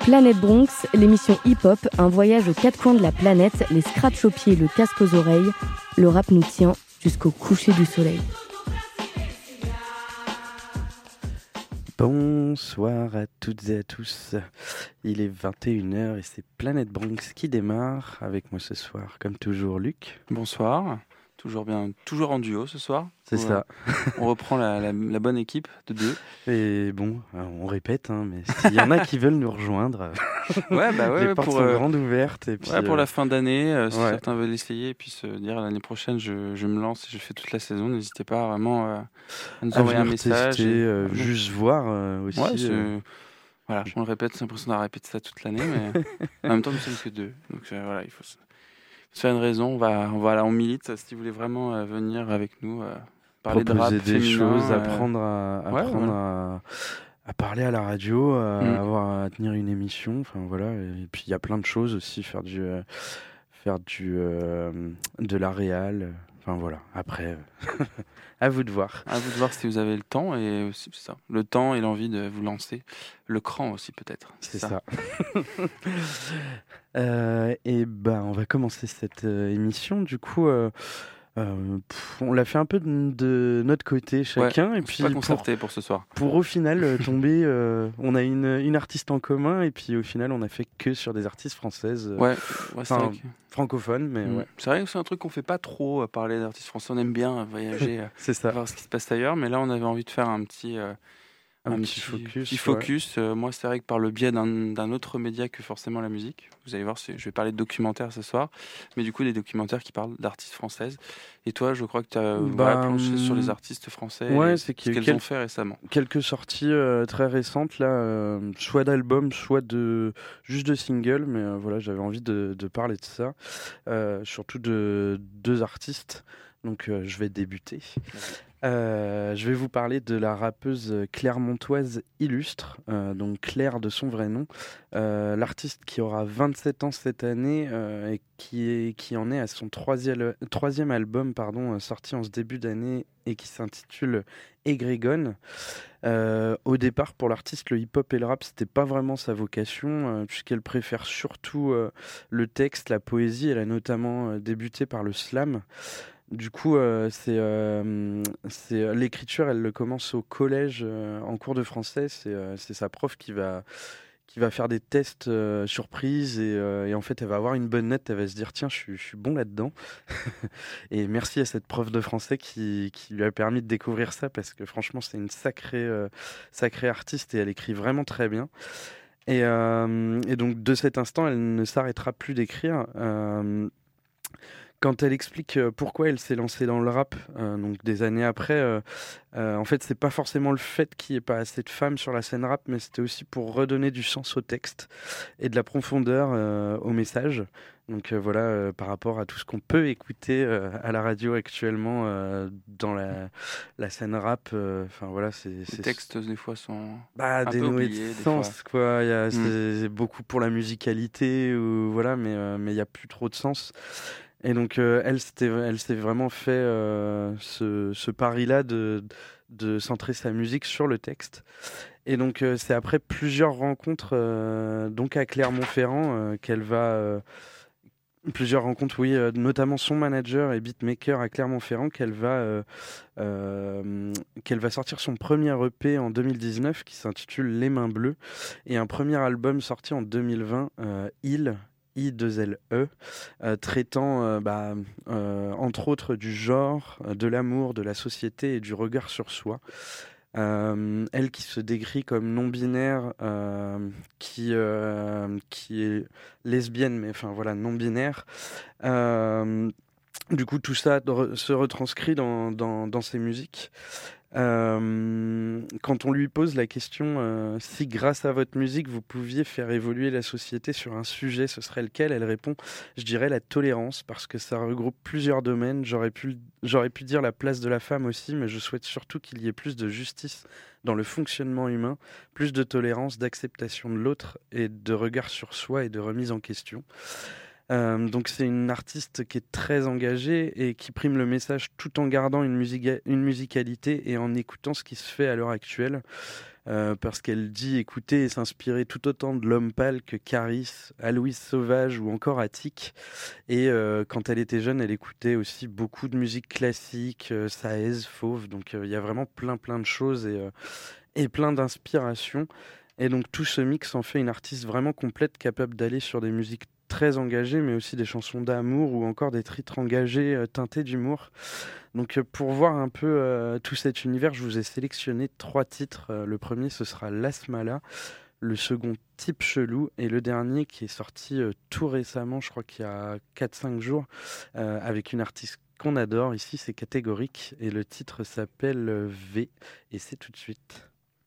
Planète Bronx, l'émission hip-hop, un voyage aux quatre coins de la planète, les scratchs aux pieds, le casque aux oreilles. Le rap nous tient jusqu'au coucher du soleil. Bonsoir à toutes et à tous. Il est 21h et c'est Planète Bronx qui démarre. Avec moi ce soir, comme toujours, Luc. Bonsoir. Toujours en duo ce soir. C'est ça. On reprend la bonne équipe de deux. Et bon, on répète, mais s'il y en a qui veulent nous rejoindre, les portes sont grandes ouvertes. Et puis, pour la fin d'année, si certains veulent essayer et puis se dire l'année prochaine, je me lance et je fais toute la saison, n'hésitez pas vraiment à nous envoyer un message. Tester, juste voir aussi. Voilà, on le répète, c'est l'impression d'avoir répété ça toute l'année, mais en même temps, nous sommes que deux. Donc il faut faire une raison. On milite. Si vous voulez vraiment venir avec nous, parler de rap des féminin, choses, apprendre à parler à la radio, à tenir une émission. Enfin voilà. Et puis il y a plein de choses aussi, faire de la réal. Enfin voilà. Après, à vous de voir. À vous de voir si vous avez le temps et aussi c'est ça, le temps et l'envie de vous lancer, le cran aussi peut-être. C'est ça. Et on va commencer cette émission. Du coup, on l'a fait un peu de notre côté chacun, et puis pas concerté pour ce soir. Pour au final tomber, on a une artiste en commun, et puis au final on a fait que sur des artistes françaises. Francophones, mais C'est vrai que c'est un truc qu'on fait pas trop, parler d'artistes français. On aime bien voyager, c'est ça. Voir ce qui se passe ailleurs, mais là on avait envie de faire un petit focus. Moi, c'est vrai que par le biais d'un autre média que forcément la musique. Vous allez voir, je vais parler de documentaires ce soir, mais du coup, des documentaires qui parlent d'artistes françaises. Et toi, je crois que tu as planché sur les artistes français et ce qu'elles ont fait récemment. Quelques sorties très récentes, là, soit d'albums, soit juste de singles, mais j'avais envie de parler de ça. Surtout de deux artistes. Donc, je vais débuter. Je vais vous parler de la rappeuse clermontoise Illustre, donc Claire de son vrai nom, l'artiste qui aura 27 ans cette année et qui en est à son troisième album sorti en ce début d'année et qui s'intitule Egrégone. Au départ, pour l'artiste, le hip-hop et le rap, c'était pas vraiment sa vocation, puisqu'elle préfère surtout le texte, la poésie. Elle a notamment débuté par le slam. Du coup, c'est l'écriture, elle le commence au collège en cours de français. C'est sa prof qui va faire des tests surprises et en fait, elle va avoir une bonne note. Elle va se dire tiens, je suis bon là-dedans. Et merci à cette prof de français qui lui a permis de découvrir ça, parce que franchement, c'est une sacrée artiste et elle écrit vraiment très bien. Et donc, de cet instant, elle ne s'arrêtera plus d'écrire. Quand elle explique pourquoi elle s'est lancée dans le rap, donc des années après, en fait, c'est pas forcément le fait qu'il n'y ait pas assez de femmes sur la scène rap, mais c'était aussi pour redonner du sens au texte et de la profondeur au message. Donc par rapport à tout ce qu'on peut écouter à la radio actuellement dans la scène rap, les textes des fois sont dénoués de sens, quoi. C'est beaucoup pour la musicalité mais il y a plus trop de sens. Et donc elle s'est vraiment fait ce pari-là de centrer sa musique sur le texte. Et donc c'est après plusieurs rencontres donc à Clermont-Ferrand notamment son manager et beatmaker à Clermont-Ferrand qu'elle va sortir son premier EP en 2019 qui s'intitule Les Mains Bleues, et un premier album sorti en 2020, I2LE, traitant entre autres du genre, de l'amour, de la société et du regard sur soi. Elle qui se décrit comme non-binaire, qui est lesbienne, mais non-binaire. Du coup, tout ça se retranscrit dans ses musiques. Quand on lui pose la question si grâce à votre musique vous pouviez faire évoluer la société sur un sujet, ce serait lequel, elle répond je dirais la tolérance, parce que ça regroupe plusieurs domaines. J'aurais pu dire la place de la femme aussi, mais je souhaite surtout qu'il y ait plus de justice dans le fonctionnement humain, plus de tolérance, d'acceptation de l'autre et de regard sur soi et de remise en question. Donc c'est une artiste qui est très engagée et qui prime le message tout en gardant une musicalité et en écoutant ce qui se fait à l'heure actuelle. Parce qu'elle dit écouter et s'inspirer tout autant de L'Homme Pâle que Caris, Aloïs Sauvage ou encore Attic. Et quand elle était jeune, elle écoutait aussi beaucoup de musique classique, Saez, Fauve. Donc il y a vraiment plein de choses et plein d'inspirations. Et donc tout ce mix en fait une artiste vraiment complète, capable d'aller sur des musiques très engagées, mais aussi des chansons d'amour ou encore des titres engagés teintés d'humour. Donc pour voir un peu tout cet univers, je vous ai sélectionné 3 titres. Le premier, ce sera Lasmala, le second, Type Chelou, et le dernier qui est sorti tout récemment, je crois qu'il y a 4-5 jours, avec une artiste qu'on adore. Ici, c'est Catégorique, et le titre s'appelle V, et c'est tout de suite.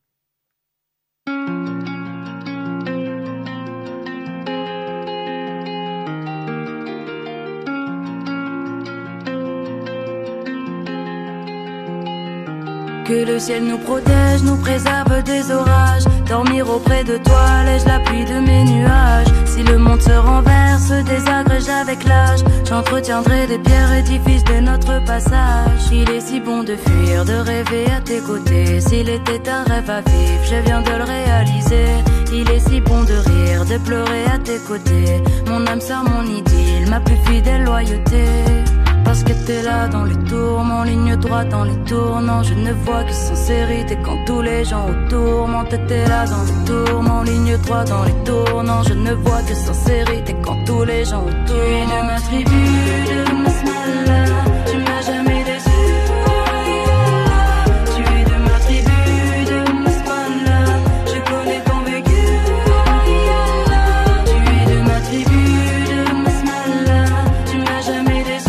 Que le ciel nous protège, nous préserve des orages. Dormir auprès de toi lège la pluie de mes nuages. Si le monde se renverse, désagrège avec l'âge, j'entretiendrai des pierres édifices de notre passage. Il est si bon de fuir, de rêver à tes côtés. S'il était un rêve à vivre, je viens de le réaliser. Il est si bon de rire, de pleurer à tes côtés. Mon âme sœur, mon idylle, ma plus fidèle loyauté. Parce que t'es là dans les tourments, ligne droite dans les tournants. Je ne vois que sincérité quand tous les gens autour m'ont. T'es là dans les tourments, ligne droite dans les tournants. Je ne vois que sincérité quand tous les gens autour. Tu es de ma tribu, de ma smala. Tu m'as jamais déçu. Tu es de ma tribu, de ma smala. Je connais ton vécu. Tu es de ma tribu, de ma smala. Tu m'as jamais déçu.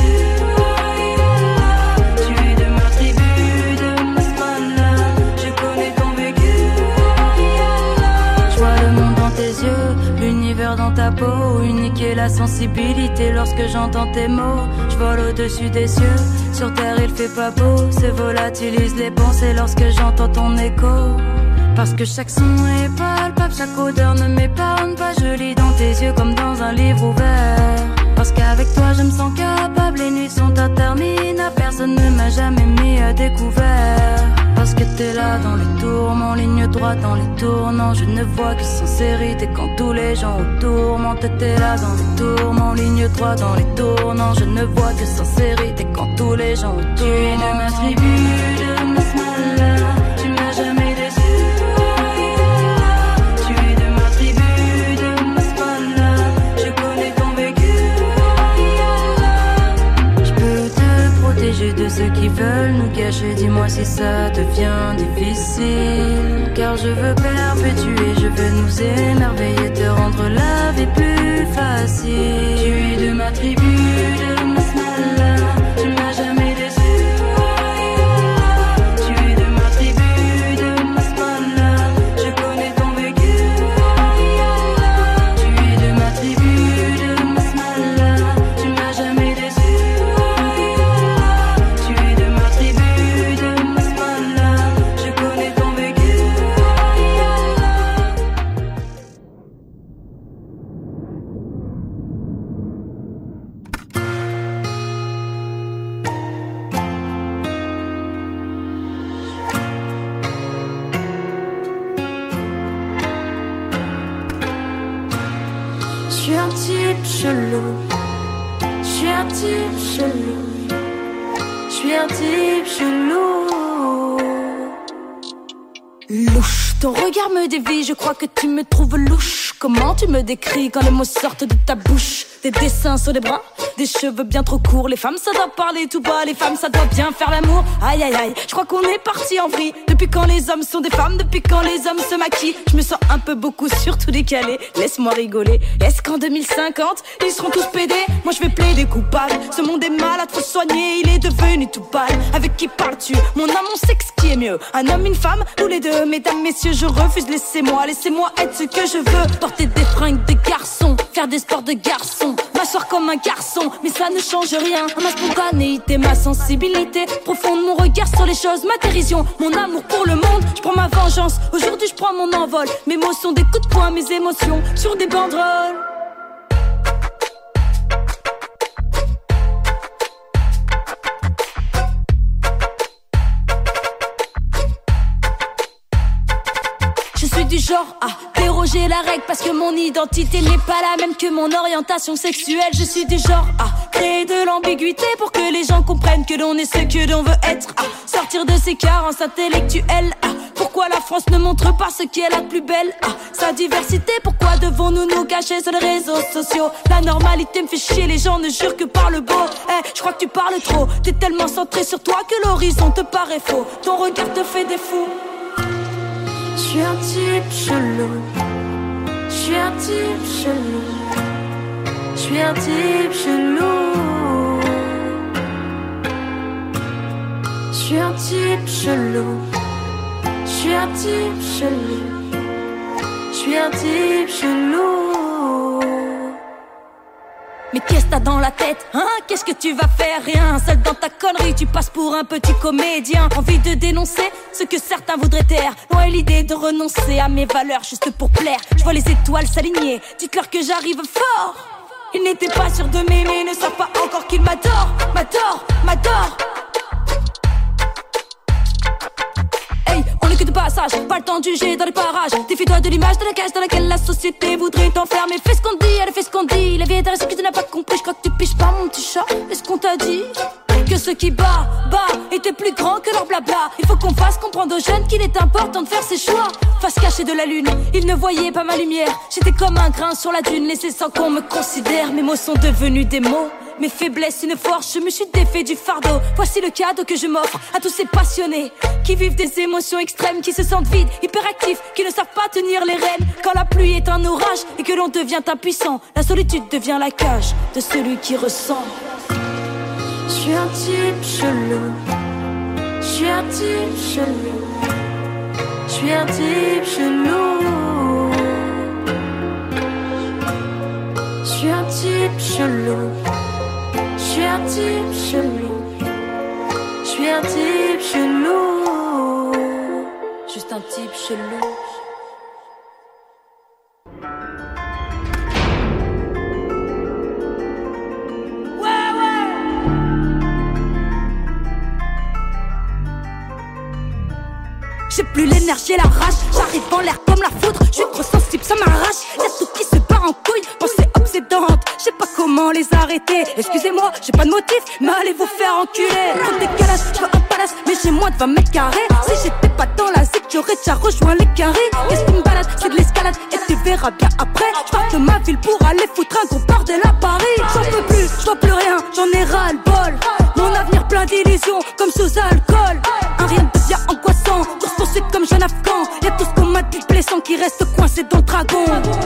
Dans ta peau, unique est la sensibilité lorsque j'entends tes mots. Je vole au-dessus des cieux, sur terre il fait pas beau. Se volatilise les pensées lorsque j'entends ton écho. Parce que chaque son est palpable, chaque odeur ne m'épargne pas. Je lis dans tes yeux comme dans un livre ouvert. Parce qu'avec toi je me sens capable, les nuits sont interminables. Personne ne m'a jamais mis à découvert. Parce que t'es là dans les tourments, ligne droite dans les tournants. Je ne vois que sincérité quand tous les gens autour m'ont. T'es là dans les tourments, ligne droite dans les tournants. Je ne vois que sincérité quand tous les gens autour. Tu es de ma tribu, de ma smala. Tu m'as jamais déçu. Tu es de ma tribu, de ma smala. Je connais ton vécu. Je peux te protéger de ceux qui veulent nous cacher. Dis-moi si ça devient difficile. Car je veux perpétuer, je veux nous émerveiller, te rendre la vie plus facile. Tu es de ma tribu, de ma smala. Tu m'as jamais déçu. Tu es de ma tribu, de ma smala. Je connais ton vécu. Tu es de ma tribu, de ma smala. Tu m'as jamais déçu. Tu es de ma tribu, de ma smala. Je connais ton vécu. Je suis un type chelou. Je suis un type chelou. Je suis un type chelou. Louche, ton regard me dévie, je crois que tu me trouves louche. Comment tu me décris quand les mots sortent de ta bouche? Des dessins sur les bras, des cheveux bien trop courts. Les femmes ça doit parler tout bas, les femmes ça doit bien faire l'amour. Aïe aïe aïe, je crois qu'on est parti en vrille. Depuis quand les hommes sont des femmes, depuis quand les hommes se maquillent? Je me sens un peu beaucoup surtout décalé, laisse-moi rigoler. Est-ce qu'en 2050, ils seront tous pédés? Moi je vais plaider coupable, ce monde est malade, faut soigner, il est devenu tout pâle. Avec qui parles-tu? Mon âme, mon sexe, qui est mieux? Un homme, une femme, ou les deux? Mesdames, messieurs, je refuse, laissez-moi être ce que je veux. Porter des fringues de garçon, faire des sports de garçon, m'asseoir comme un garçon, mais ça ne change rien. Ma spontanéité, ma sensibilité profonde, mon regard sur les choses, ma dérision, mon amour pour le monde. Je prends ma vengeance, aujourd'hui je prends mon envol. Mes mots sont des coups de poing, mes émotions sur des banderoles. genre à déroger la règle parce que mon identité n'est pas la même que mon orientation sexuelle. Je suis du genre à créer de l'ambiguïté pour que les gens comprennent que l'on est ce que l'on veut être, à sortir de ses carences intellectuelles. Pourquoi la France ne montre pas ce qui est la plus belle, sa diversité? Pourquoi devons-nous nous cacher sur les réseaux sociaux? La normalité me fait chier, les gens ne jurent que par le beau. Je crois que tu parles trop, t'es tellement centré sur toi que l'horizon te paraît faux. Ton regard te fait défaut. Je suis un type chelou. Je suis un type chelou. Je suis un type chelou. Je suis un type chelou. Je suis un type chelou. Je suis un type chelou. Mais qu'est-ce que t'as dans la tête, hein? Qu'est-ce que tu vas faire? Rien, seul dans ta connerie, tu passes pour un petit comédien. Envie de dénoncer ce que certains voudraient taire. Loin est l'idée de renoncer à mes valeurs juste pour plaire. Je vois les étoiles s'aligner, dites-leur que j'arrive fort. Ils n'étaient pas sûrs de m'aimer, ne savent pas encore qu'ils m'adorent. M'adorent. On n'est que de passage, pas le temps de juger dans les parages. Défie-toi de l'image de la cage dans laquelle la société voudrait t'enfermer. Fais ce qu'on dit, elle fait ce qu'on dit. La vie est un récit que tu n'as pas compris. Je crois que tu piges pas mon petit chat. Est-ce qu'on t'a dit que ceux qui bat étaient plus grands que leur blabla? Il faut qu'on fasse comprendre aux jeunes qu'il est important de faire ses choix. Face cachée de la lune, ils ne voyaient pas ma lumière. J'étais comme un grain sur la dune, laissé sans qu'on me considère. Mes mots sont devenus des mots, mes faiblesses une force, je me suis défait du fardeau. Voici le cadeau que je m'offre à tous ces passionnés qui vivent des émotions extrêmes, qui se sentent vides, hyperactifs, qui ne savent pas tenir les rênes. Quand la pluie est un orage et que l'on devient impuissant, la solitude devient la cage de celui qui ressent. Je suis un type chelou. Je suis un type chelou. Je suis un type chelou. Je suis un type chelou. Je suis un type chelou. Je suis un type chelou. Juste un type chelou. J'ai plus l'énergie et la rage, j'arrive en l'air comme la foudre. Je suis trop sensible, ça m'arrache. Y'a tout qui se part en couille, pensée obsédante. Je sais pas comment les arrêter. Excusez-moi, j'ai pas de motif, mais allez vous faire enculer. Trop de décalage, je veux un palace, mais j'ai moins de 20 mètres carrés. Si j'étais pas dans la zik, j'aurais déjà rejoint les carrés. Qu'est-ce qui me balade, c'est de l'escalade, et tu verras bien après. Je pars de ma ville pour aller foutre un gros bordel à Paris. J'en peux plus, je vois plus rien, j'en ai ras le bol. Mon avenir plein d'illusions, comme sous alcool. Un rien devient angoissant, course poursuite comme jeune afghan. Y'a tout ce qu'on m'a dit blessant qui reste coincé dans le dragon.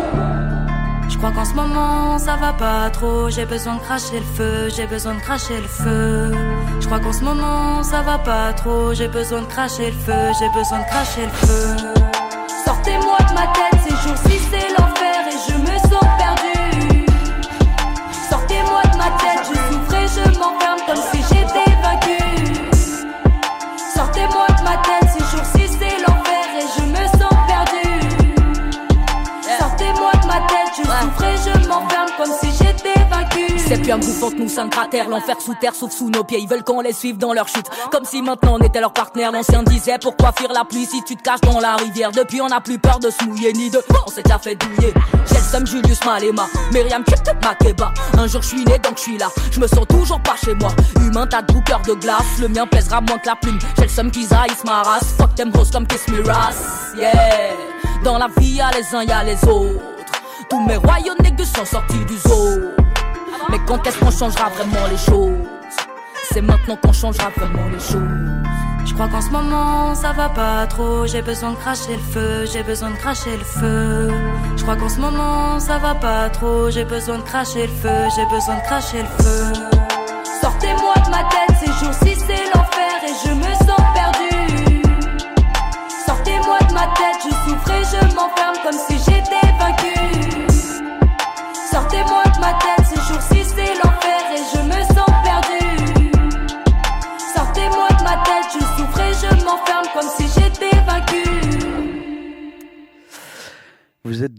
Je crois qu'en ce moment ça va pas trop. J'ai besoin de cracher le feu, j'ai besoin de cracher le feu. Je crois qu'en ce moment ça va pas trop. J'ai besoin de cracher le feu, j'ai besoin de cracher le feu. Sortez-moi de ma tête, ces jours-ci c'est l'enfer et je me sens perdu. Sortez-moi de ma tête, je souffre et je m'enferme comme si j'étais vaincu. Sortez-moi de ma tête, ces jours-ci c'est l'enfer et je me sens perdu. Sortez-moi de ma tête, je souffre et je m'enferme comme si j'étais vaincu. C'est plus un gouffre entre nous, cinq cratères. L'enfer sous terre, sauf sous nos pieds. Ils veulent qu'on les suive dans leur chute, comme si maintenant on était leur partenaire. L'ancien disait pourquoi fuir la pluie si tu te caches dans la rivière. Depuis on n'a plus peur de se mouiller ni de on s'est déjà fait douiller. J'ai le seum, Julius Malema, Myriam Makeba. Un jour je suis né donc je suis là. Je me sens toujours pas chez moi. Humain t'as de cœur de glace. Le mien pèsera moins que la plume. J'ai le seum qu'ils haïssent ma race. Fuck them bros comme Kiss Me Race. Yeah. Dans la vie y'a les uns y'a les autres. Tous mes royaumes négus sont sortis du zoo. Mais quand est-ce qu'on changera vraiment les choses? C'est maintenant qu'on changera vraiment les choses. Je crois qu'en ce moment ça va pas trop. J'ai besoin de cracher le feu, j'ai besoin de cracher le feu. Je crois qu'en ce moment ça va pas trop. J'ai besoin de cracher le feu, j'ai besoin de cracher le feu. Sortez-moi de ma tête, ces jours-ci c'est l'enfer et je me sens perdu. Sortez-moi de ma tête, je souffre et je m'enferme comme si j'étais vaincu. Sortez-moi de ma tête, ces jours-ci c'est l'enfer et je me sens perdu. Sortez-moi de ma tête, je souffre et je m'enferme comme si j'étais vaincu. Vous êtes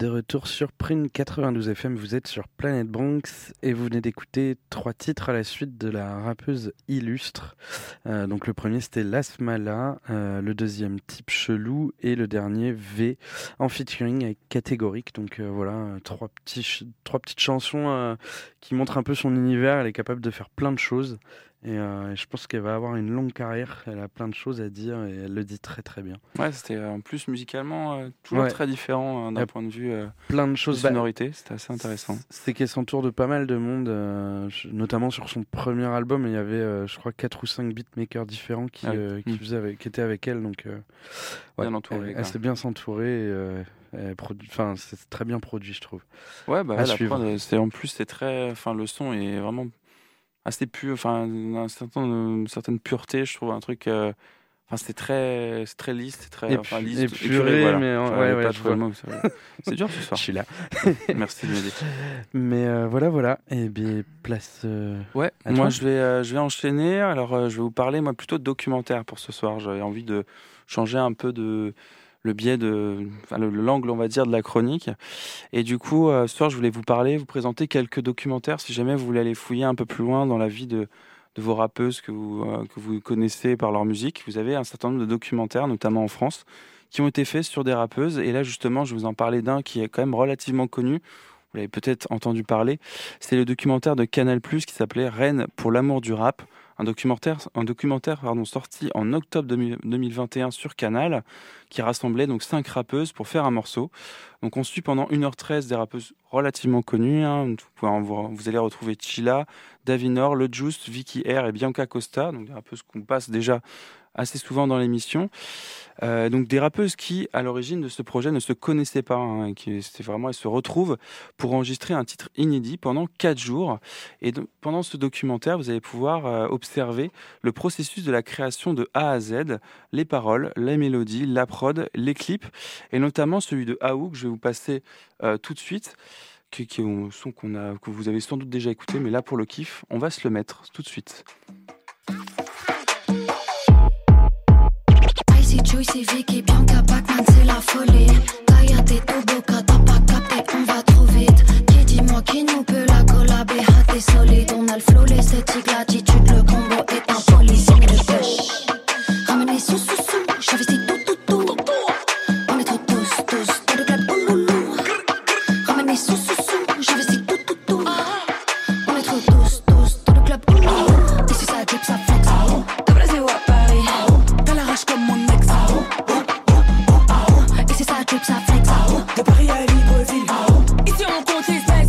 de retour sur Prune 92 FM, vous êtes sur Planète Bronx et vous venez d'écouter 3 titres à la suite de la rappeuse Illustre. Donc le premier c'était Lasmala, le deuxième Type Chelou et le dernier V en featuring avec Catégorique. Donc voilà, trois petites chansons qui montrent un peu son univers. Elle est capable de faire plein de choses. Et je pense qu'elle va avoir une longue carrière, elle a plein de choses à dire et elle le dit très très bien. Ouais, c'était en plus musicalement toujours très différent d'un point de vue plein de choses, de sonorité, c'était assez intéressant. C'est qu'elle s'entoure de pas mal de monde, notamment sur son premier album, il y avait je crois 4 ou 5 beatmakers différents qui étaient avec elle, donc bien entourée, elle sait bien s'entourer c'est très bien produit je trouve. Ouais, bah en plus c'est très, le son est vraiment assez pur, une certaine pureté, je trouve, un truc. C'est très lisse, c'est très lisse, épuré, voilà. Mais c'est dur ce soir. Je suis là. Merci de m'aider. Mais voilà. Et bien place. Moi je vais enchaîner. Alors je vais vous parler moi plutôt de documentaire pour ce soir. J'avais envie de changer un peu le biais l'angle, on va dire, de la chronique. Et du coup, ce soir, je voulais vous présenter quelques documentaires, si jamais vous voulez aller fouiller un peu plus loin dans la vie de vos rappeuses que vous connaissez par leur musique. Vous avez un certain nombre de documentaires, notamment en France, qui ont été faits sur des rappeuses. Et là, justement, je vais vous en parler d'un qui est quand même relativement connu. Vous l'avez peut-être entendu parler. C'est le documentaire de Canal+, qui s'appelait « Reine pour l'amour du rap ». Un documentaire sorti en octobre 2021 sur Canal, qui rassemblait donc 5 rappeuses pour faire un morceau. Donc on suit pendant 1h13 des rappeuses relativement connues. Vous allez retrouver Chilla, Davinor, Le Juice, Vicky R et Bianca Costa, donc des rappeuses qu'on passe déjà assez souvent dans l'émission. Donc des rappeuses qui, à l'origine de ce projet, ne se connaissaient pas. Elles se retrouvent pour enregistrer un titre inédit pendant 4 jours. Et donc, pendant ce documentaire, vous allez pouvoir observer le processus de la création de A à Z, les paroles, les mélodies, la prod, les clips, et notamment celui de Aou que je vais vous passer tout de suite, qui est un son que vous avez sans doute déjà écouté, mais là pour le kiff, on va se le mettre tout de suite. Juicy, Vicky, Bianca, Batman, c'est la folie. Kaya, t'es tout beau, t'as pas capté, on va trop vite. Qui dis-moi qui nous peut la collaber, t'es solide. On a le flow, l'esthétique, l'attitude, le combo est un policier de pêche. Ramène les sous, j'investis tout. On est trop tous, dans le club, ouloulou. Ramène les sous, j'investis tout. On est trop tous, dans le club, ouloulou. Et si ça dip, ça flex. T'as blasé ou à Paris, t'as la rage comme mon ex. Ça flex, de Paris à Libreville. Ici on compte les specs.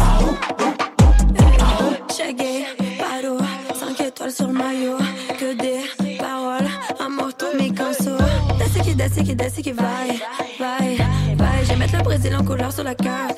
Chegué, paro, 5 étoiles sur le maillot. Que des paroles, un moto, mes cansos. Dassi qui vaille. J'ai mettre le Brésil en couleur sur la carte.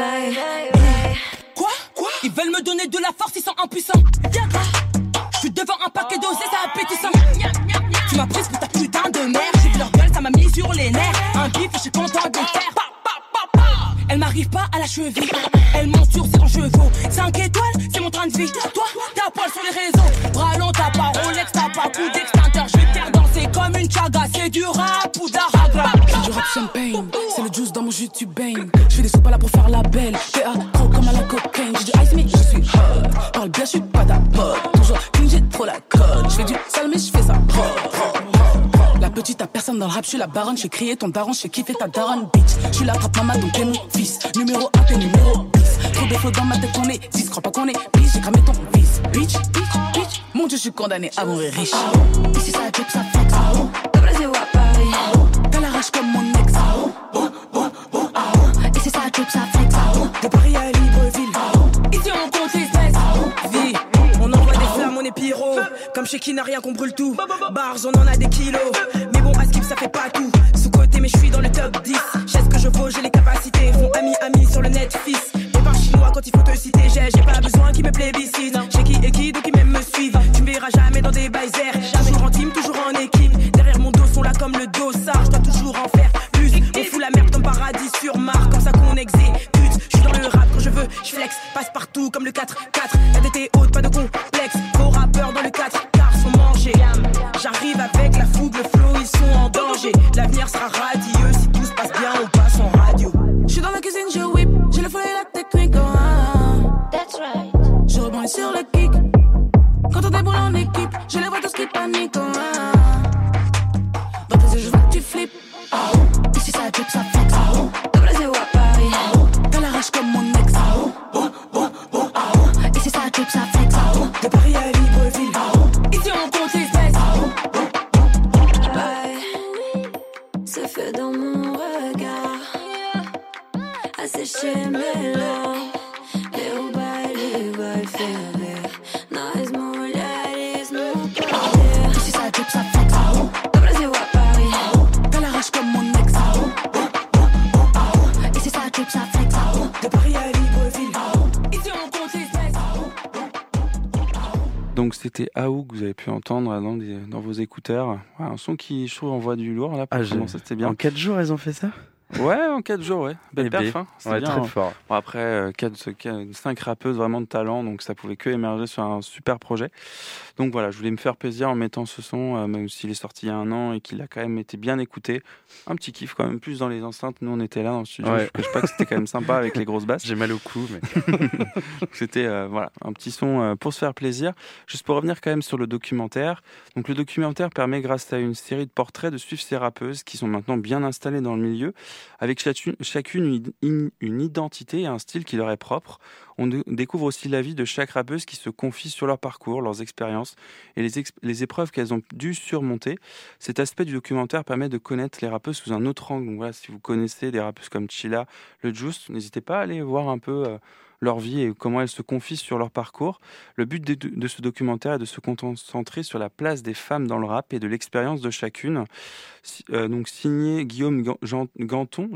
Quoi? Ils veulent me donner de la force, ils sont impuissants. Je suis devant un paquet d'osés, ça appétissant. Tu m'as prise pour ta putain de mère. J'ai vu leur gueule, ça m'a mis sur les nerfs. Un bif, je suis content de le faire. Elle m'arrive pas à la cheville. Elle monte sur ses chevaux. 5 étoiles, c'est mon train de vie. Toi, t'as poil sur les réseaux. Bras long, t'as pas Rolex, t'as pas coup d'extincteur. Je vais te faire danser comme une chaga. C'est du rap ou d'aragra. C'est du rap champagne. C'est le juice dans mon jus, tu baignes. Je fais des sous pas là pour faire la belle. PA, trop comme à la cocaine. J'ai du ice, mais je suis hot. Parle bien, je suis pas ta pote. Toujours clean, j'ai trop la colle. Je fais du sale, mais je fais ça propre. La petite, t'as personne dans le rap, je suis la baronne, je fais crier ton daron, je fais kiffer ta daronne, bitch. Je suis la trappe maman, donc t'es mon fils. Numéro 1, t'es numéro 10. Trop défaut dans ma tête, on est 10. Crois pas qu'on est bitch, j'ai cramé ton fils. Bitch. Mon dieu, je suis condamné à mourir riche. Et si ça dip, ça flex. T'as blasé ou à Paris, t'as la rage comme mon ex. Et si ça dip, ça flex. De Paris à Libreville. Ici on compte les specs. Vie, on envoie des flammes, on est pyro. Comme chez qui n'a rien qu'on brûle tout. Bars, on en a des kilos. Mais bon, à skip, ça fait pas tout. Sous-côté, mais je suis dans le top 10. J'ai ce que je vaux, j'ai les capacités. Font ami sur le Netflix. Et par chinois quand il faut te citer. J'ai pas besoin qu'ils me plébiscitent. J'ai qui et qui, donc ils même me suivent. Tu me verras jamais dans des bails airs. Toujours en team, toujours en équipe. Derrière mon dos sont là comme le dossard. Je dois toujours en faire plus. On fout la merde comme paradis sur Mars. Comme ça qu'on exécute. Je suis dans le rap quand je veux, je flex. Passe partout comme le 4-4. RDT haute, pas de complexe. Vos rappeurs dans le 4 quarts sont mangés. J'arrive avec la fougue, le flow, ils sont en danger. L'avenir sera radieux. Si tout se passe bien, on passe en radio. Je suis dans la cuisine, j'ai sécher mes larmes. Derrubar vai ferver. Nós mulheres no poder. E se ça dip, ça flex. Do Brasil a Paris. T'as la rage comme mon ex. Et si ça dip, ça flex. De Paris à Libreville. Ici on compte les espèces. Donc c'était Aou que vous avez pu entendre dans vos écouteurs. Ouais, un son qui, je trouve, envoie du lourd là. C'était bien. En 4 jours, elles ont fait ça ? Ouais, en 4 jours, ouais. Belle perf, hein. Ouais, bien, très hein. fort. Bon, après, 5 rappeuses vraiment de talent, donc ça pouvait que émerger sur un super projet. Donc voilà, je voulais me faire plaisir en mettant ce son, même s'il est sorti il y a 1 an et qu'il a quand même été bien écouté. Un petit kiff quand même, plus dans les enceintes. Nous, on était là dans le studio. Ouais. Je ne cache pas que c'était quand même sympa avec les grosses basses. J'ai mal au cou, mais... C'était voilà, un petit son pour se faire plaisir. Juste pour revenir quand même sur le documentaire. Donc le documentaire permet, grâce à une série de portraits, de suivre ces rappeuses qui sont maintenant bien installées dans le milieu, avec chacune une identité et un style qui leur est propre. On découvre aussi la vie de chaque rappeuse qui se confie sur leur parcours, leurs expériences et les épreuves qu'elles ont dû surmonter. Cet aspect du documentaire permet de connaître les rappeuses sous un autre angle. Donc voilà, si vous connaissez des rappeuses comme Chilla, Le Juice, n'hésitez pas à aller voir un peu leur vie et comment elles se confient sur leur parcours. Le but de ce documentaire est de se concentrer sur la place des femmes dans le rap et de l'expérience de chacune. Donc signé Guillaume Janton,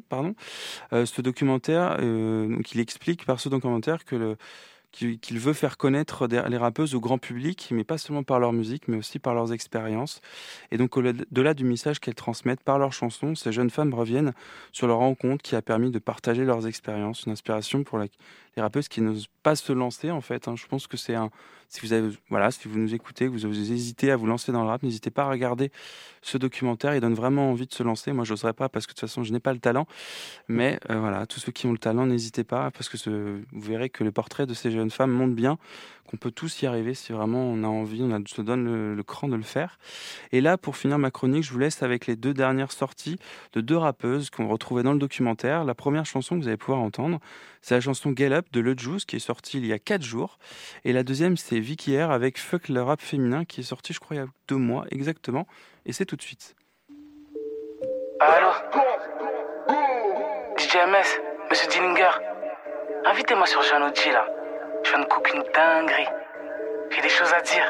ce documentaire, donc il explique par ce documentaire qu'il veut faire connaître les rappeuses au grand public, mais pas seulement par leur musique, mais aussi par leurs expériences. Et donc, au-delà du message qu'elles transmettent par leurs chansons, ces jeunes femmes reviennent sur leur rencontre qui a permis de partager leurs expériences, une inspiration pour les rappeuses qui n'osent pas se lancer, en fait. Je pense que c'est si vous nous écoutez, que vous hésitez à vous lancer dans le rap, n'hésitez pas à regarder ce documentaire. Il donne vraiment envie de se lancer. Moi, j'oserais pas parce que de toute façon, je n'ai pas le talent. Mais voilà, tous ceux qui ont le talent, n'hésitez pas parce que vous verrez que les portraits de ces jeunes femmes montrent bien qu'on peut tous y arriver si vraiment on a envie, on se donne le cran de le faire. Et là, pour finir ma chronique, je vous laisse avec les 2 dernières sorties de 2 rappeuses qu'on retrouvait dans le documentaire. La première chanson que vous allez pouvoir entendre, c'est la chanson Get Up de Le Juice qui est sortie il y a 4 jours. Et la deuxième, c'est Vicky R avec Fuck le rap féminin qui est sorti, je crois, il y a 2 mois exactement. Et c'est tout de suite. Allô DJ MS, Monsieur Dillinger, invitez-moi sur Janodi là. Je viens de cook une dinguerie. J'ai des choses à dire.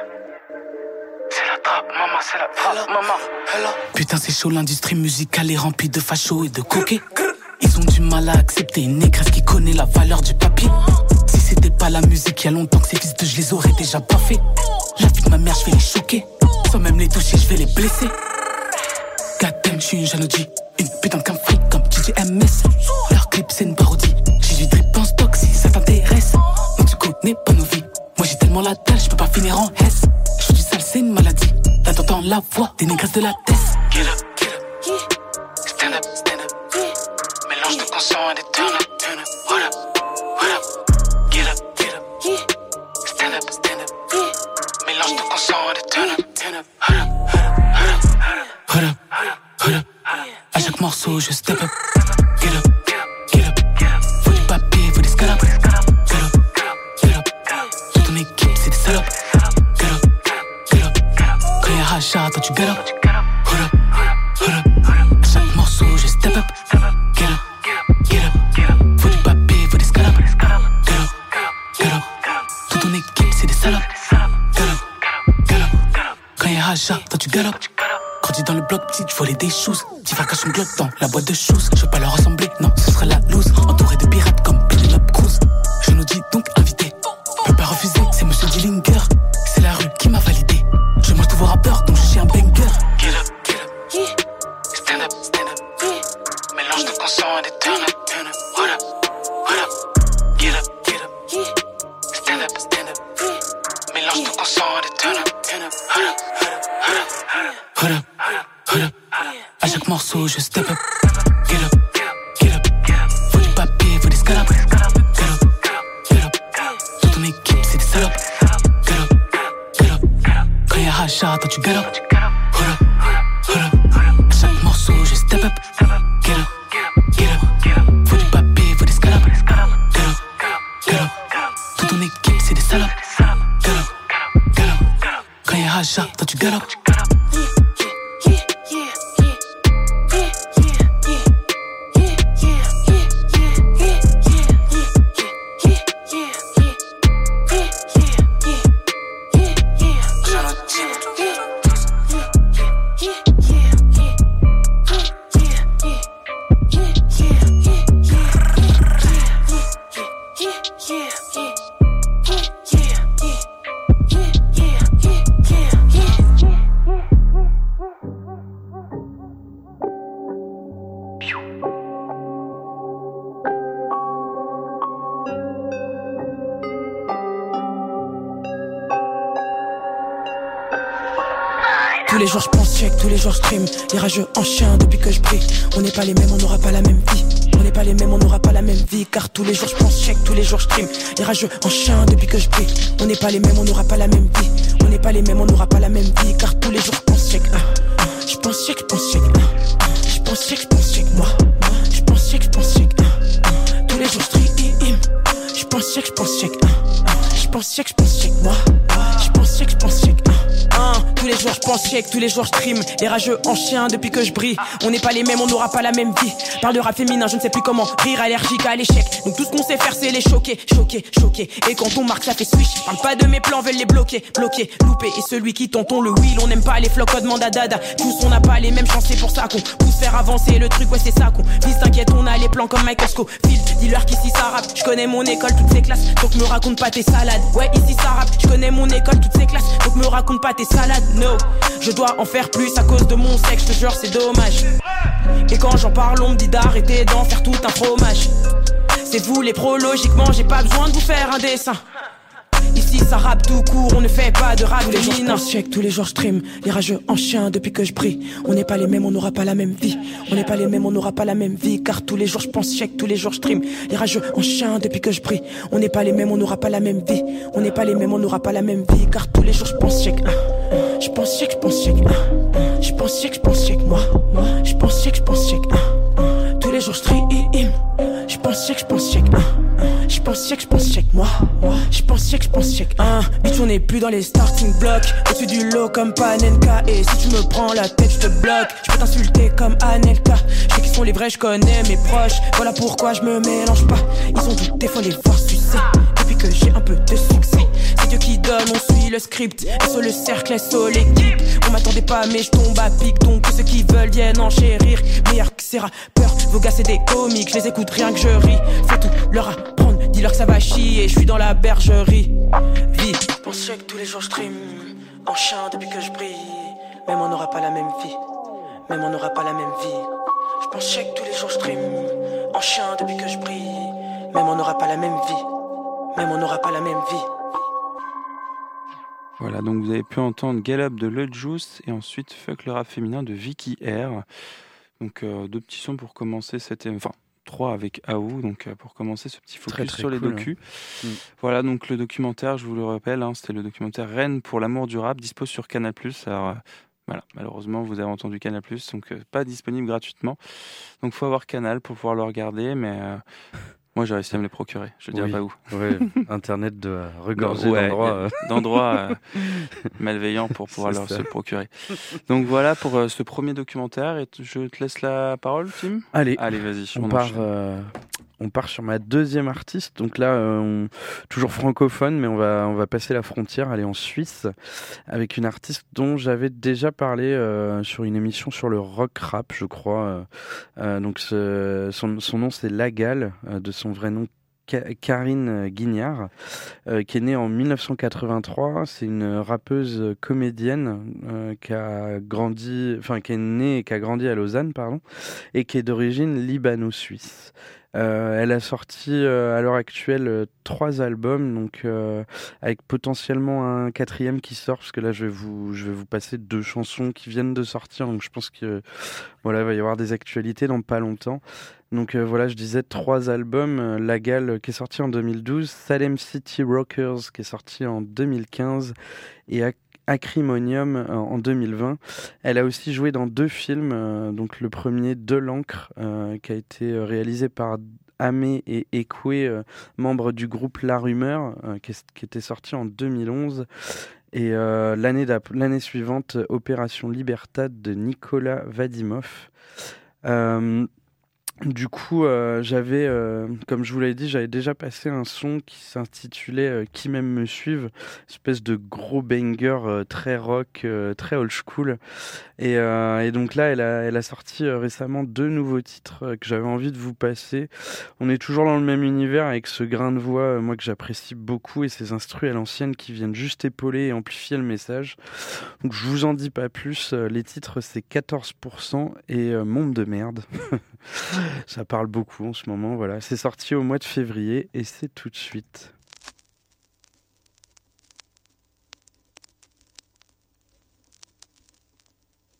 C'est la trappe, maman, c'est la trappe, maman. Putain, c'est chaud, l'industrie musicale est remplie de fachos et de coquets. Ils ont du mal à accepter une négresse qui connaît la valeur du papier. Si c'était pas la musique, il y a longtemps que ces fils de je les aurais déjà pas fait. La vie de ma mère, je vais les choquer. Sans même les toucher, je vais les blesser. Goddamn, je suis une jeune OG. Une putain de fric comme DJ MS. Leur clip, c'est une parodie. J'ai du drip en stock si ça t'intéresse. Non, tu connais pas nos vies. Moi, j'ai tellement la dalle, je peux pas finir en S. Je fais du sale, c'est une maladie. Là, t'entends la voix des négresses de la tête. Get up, get up. Stand up, stand up. Mélange de conscience et de turn up, turn up. What up, what up. Get up, get up. Stand up, stand up. Mélange de conscience et de turn up, turn up. What up, what up, what up. À chaque morceau, je step up. Get up, get up. Faut du papier, faut des scallops. Get up, get up. Toute ton équipe, c'est des salopes. Get up, get up. Quand y'a rachat, toi tu get up. Hold up, hold up. À chaque morceau, je step up. Get up, get up. Faut du papier, faut des scallops. Get up, get up. Toute ton équipe, c'est des salopes. Get up, get up. Quand y'a rachat, toi tu get up. Grandi dans le bloc petit, je volais des choses. T'y vas cacher une glotte dans la boîte de choses. Je veux pas leur ressembler, non, ce serait la loose. Entouré de pirates comme Penelope Cruz. Je nous dis donc invité. Peux pas refuser, c'est Monsieur Dillinger. C'est la rue qui m'a validé. Je mange tous vos rappeurs, donc je suis un banger. Get up, get up. Stand up, stand up. Mélange de conscience et de turn up, turn up. What up, what up. Get up, get up. Stand up, stand up. Mélange de conscience et de turn up, turn up. What up, what up, what up. Hold up. À chaque morceau, je step up. Get up, get up. Faut du papier, faut des scallops. Get up, get up. Toute ton équipe, c'est des salopes. Get up, get up. Quand y'a rachat, toi tu get up. Hold up, hold up. À chaque morceau, je step up. Get up, get up. Faut du papier, faut des scallops. Get up, get up. Toute ton équipe, c'est des salopes. Get up, get up. Quand y'a rachat, toi tu get up. tous les jours je pense check, tous les jours je stream. Les rageux en chien depuis que je brille. On n'est pas les mêmes, on n'aura pas la même vie. On n'est pas les mêmes, on n'aura pas la même vie. Car tous les jours je pense check, tous les jours je stream. Les rageux en chien depuis que je brille. On n'est pas les mêmes, on n'aura pas la même vie. On n'est pas les mêmes, on n'aura pas la même vie. Car tous les jours je pense check. Je pense check, je pense check. Je pense check, je pense check. Moi, je pense check, je pense check. Tous les jours je stream. Je pense check, je pense check. Je pense check, je pense check. Moi, je pense check, je pense check. Tous les jours je pense check, tous les jours je stream. Les rageux en chien depuis que je brille. On n'est pas les mêmes, on n'aura pas la même vie. Parle de rap féminin, je ne sais plus comment rire, allergique à l'échec. Donc tout ce qu'on sait faire c'est les choquer, choquer, choquer. Et quand on marque ça fait swish. Parle pas de mes plans, veulent les bloquer, bloquer, louper. Et celui qui tonton le wheel, on n'aime pas les flocs, demande à dada. Tous on n'a pas les mêmes chances, c'est pour ça qu'on pousse faire avancer le truc, ouais c'est ça qu'on vise. T'inquiète, on a les plans comme Michael Scofield. Dis-leur qu'ici ça rappe, je connais mon école, toutes ces classes. Donc me raconte pas tes salades. Ouais ici ça rappe, je connais mon école, toutes ces classes. Donc me raconte pas tes salades. No, je dois en faire plus à cause de mon sexe, je te jure c'est dommage. Et quand j'en parle on me dit d'arrêter d'en faire tout un fromage. C'est vous les pros, logiquement j'ai pas besoin de vous faire un dessin. Ici ça rappe tout court, on ne fait pas de rap féminin. Tous les jours je pense check, tous les jours je stream. Les rageux en chien depuis que je brille. On n'est pas les mêmes, on n'aura pas la même vie. On n'est pas les mêmes, on n'aura pas la même vie. Car tous les jours je pense check, tous les jours je stream. Les rageux en chien depuis que je brille. On n'est pas les mêmes, on n'aura pas la même vie. On n'est pas les mêmes, on n'aura pas la même vie. Car tous les jours je pense check. Je pense check, je pense check. Je pense check, je pense check. Moi, je pense check, je pense check. Tous les jours je stream. Je pense check, je pense check. Je pense check, je pense check. Moi, je pense check, je pense check. Bitch, on n'est plus dans les starting blocks. Au-dessus du lot comme Panenka. Et si tu me prends la tête, je te bloque. Je peux t'insulter comme Anelka. Je sais qui sont les vrais, je connais mes proches. Voilà pourquoi je me mélange pas. Ils ont douté, faut les voir sucer. Depuis que j'ai un peu de succès, c'est Dieu qui donne, on suit le script. SO le cercle, SO l'équipe. On m'attendait pas, mais je tombe à pic. Donc que ceux qui veulent viennent enchérir. Meilleur que ces rappeurs, vos gars c'est des comiques. Je les écoute rien que je ris. Faut tout leur apprendre, dis-leur que ça va chier. Je suis dans la bergerie. Vie, pense check, tous les jours je stream. En chien depuis que je brille. Même on n'aura pas la même vie. Même on n'aura pas la même vie. Je pense check, tous les jours je stream. En chien depuis que je brille. Même on n'aura pas la même vie. Même on n'aura pas la même vie. Voilà, donc vous avez pu entendre Get Up de Le Juice et ensuite Fuck le rap féminin de Vicky R. Donc deux petits sons pour commencer cette... Enfin, 3 avec AO, donc pour commencer ce petit focus très sur les cool, docus. Hein. Voilà, donc le documentaire, je vous le rappelle, c'était le documentaire Rennes pour l'amour du rap, dispo sur Canal+. Alors voilà, malheureusement, vous avez entendu Canal+, donc pas disponible gratuitement. Donc il faut avoir Canal pour pouvoir le regarder, mais... Moi, j'ai réussi à me les procurer, je ne dirais pas où. Oui, Internet doit regorger d'endroits malveillants pour pouvoir se le procurer. Donc voilà pour ce premier documentaire. Et je te laisse la parole, Tim. Allez, vas-y. On part sur ma deuxième artiste. Donc là, toujours francophone, mais on va passer la frontière, aller en Suisse, avec une artiste dont j'avais déjà parlé sur une émission sur le rock rap, je crois. Donc son nom, c'est Lagal, de son vrai nom Karine Guignard, qui est née en 1983. C'est une rappeuse comédienne qui est née et qui a grandi à Lausanne, et qui est d'origine libano-suisse. Elle a sorti à l'heure actuelle 3 albums, donc avec potentiellement un 4e qui sort, parce que là je vais vous passer 2 chansons qui viennent de sortir, donc je pense que voilà, il va y avoir des actualités dans pas longtemps. Donc voilà, je disais 3 albums, Lagal qui est sorti en 2012, Salem City Rockers qui est sorti en 2015 et Acrimonium en 2020. Elle a aussi joué dans 2 films, donc le premier De l'encre qui a été réalisé par Amé et Ekwe, membres du groupe La Rumeur, qui était sorti en 2011. Et l'année suivante, Opération Libertad de Nicolas Vadimov. Du coup, j'avais, comme je vous l'avais dit, j'avais déjà passé un son qui s'intitulait Qui m'aime me suive, espèce de gros banger très rock, très old school. Et donc là, elle a sorti récemment 2 nouveaux titres que j'avais envie de vous passer. On est toujours dans le même univers avec ce grain de voix, moi que j'apprécie beaucoup, et ces instrus à l'ancienne qui viennent juste épauler et amplifier le message. Donc je vous en dis pas plus. Les titres, c'est 14% et Monde de merde. Ça parle beaucoup en ce moment, voilà. C'est sorti au mois de février et c'est tout de suite.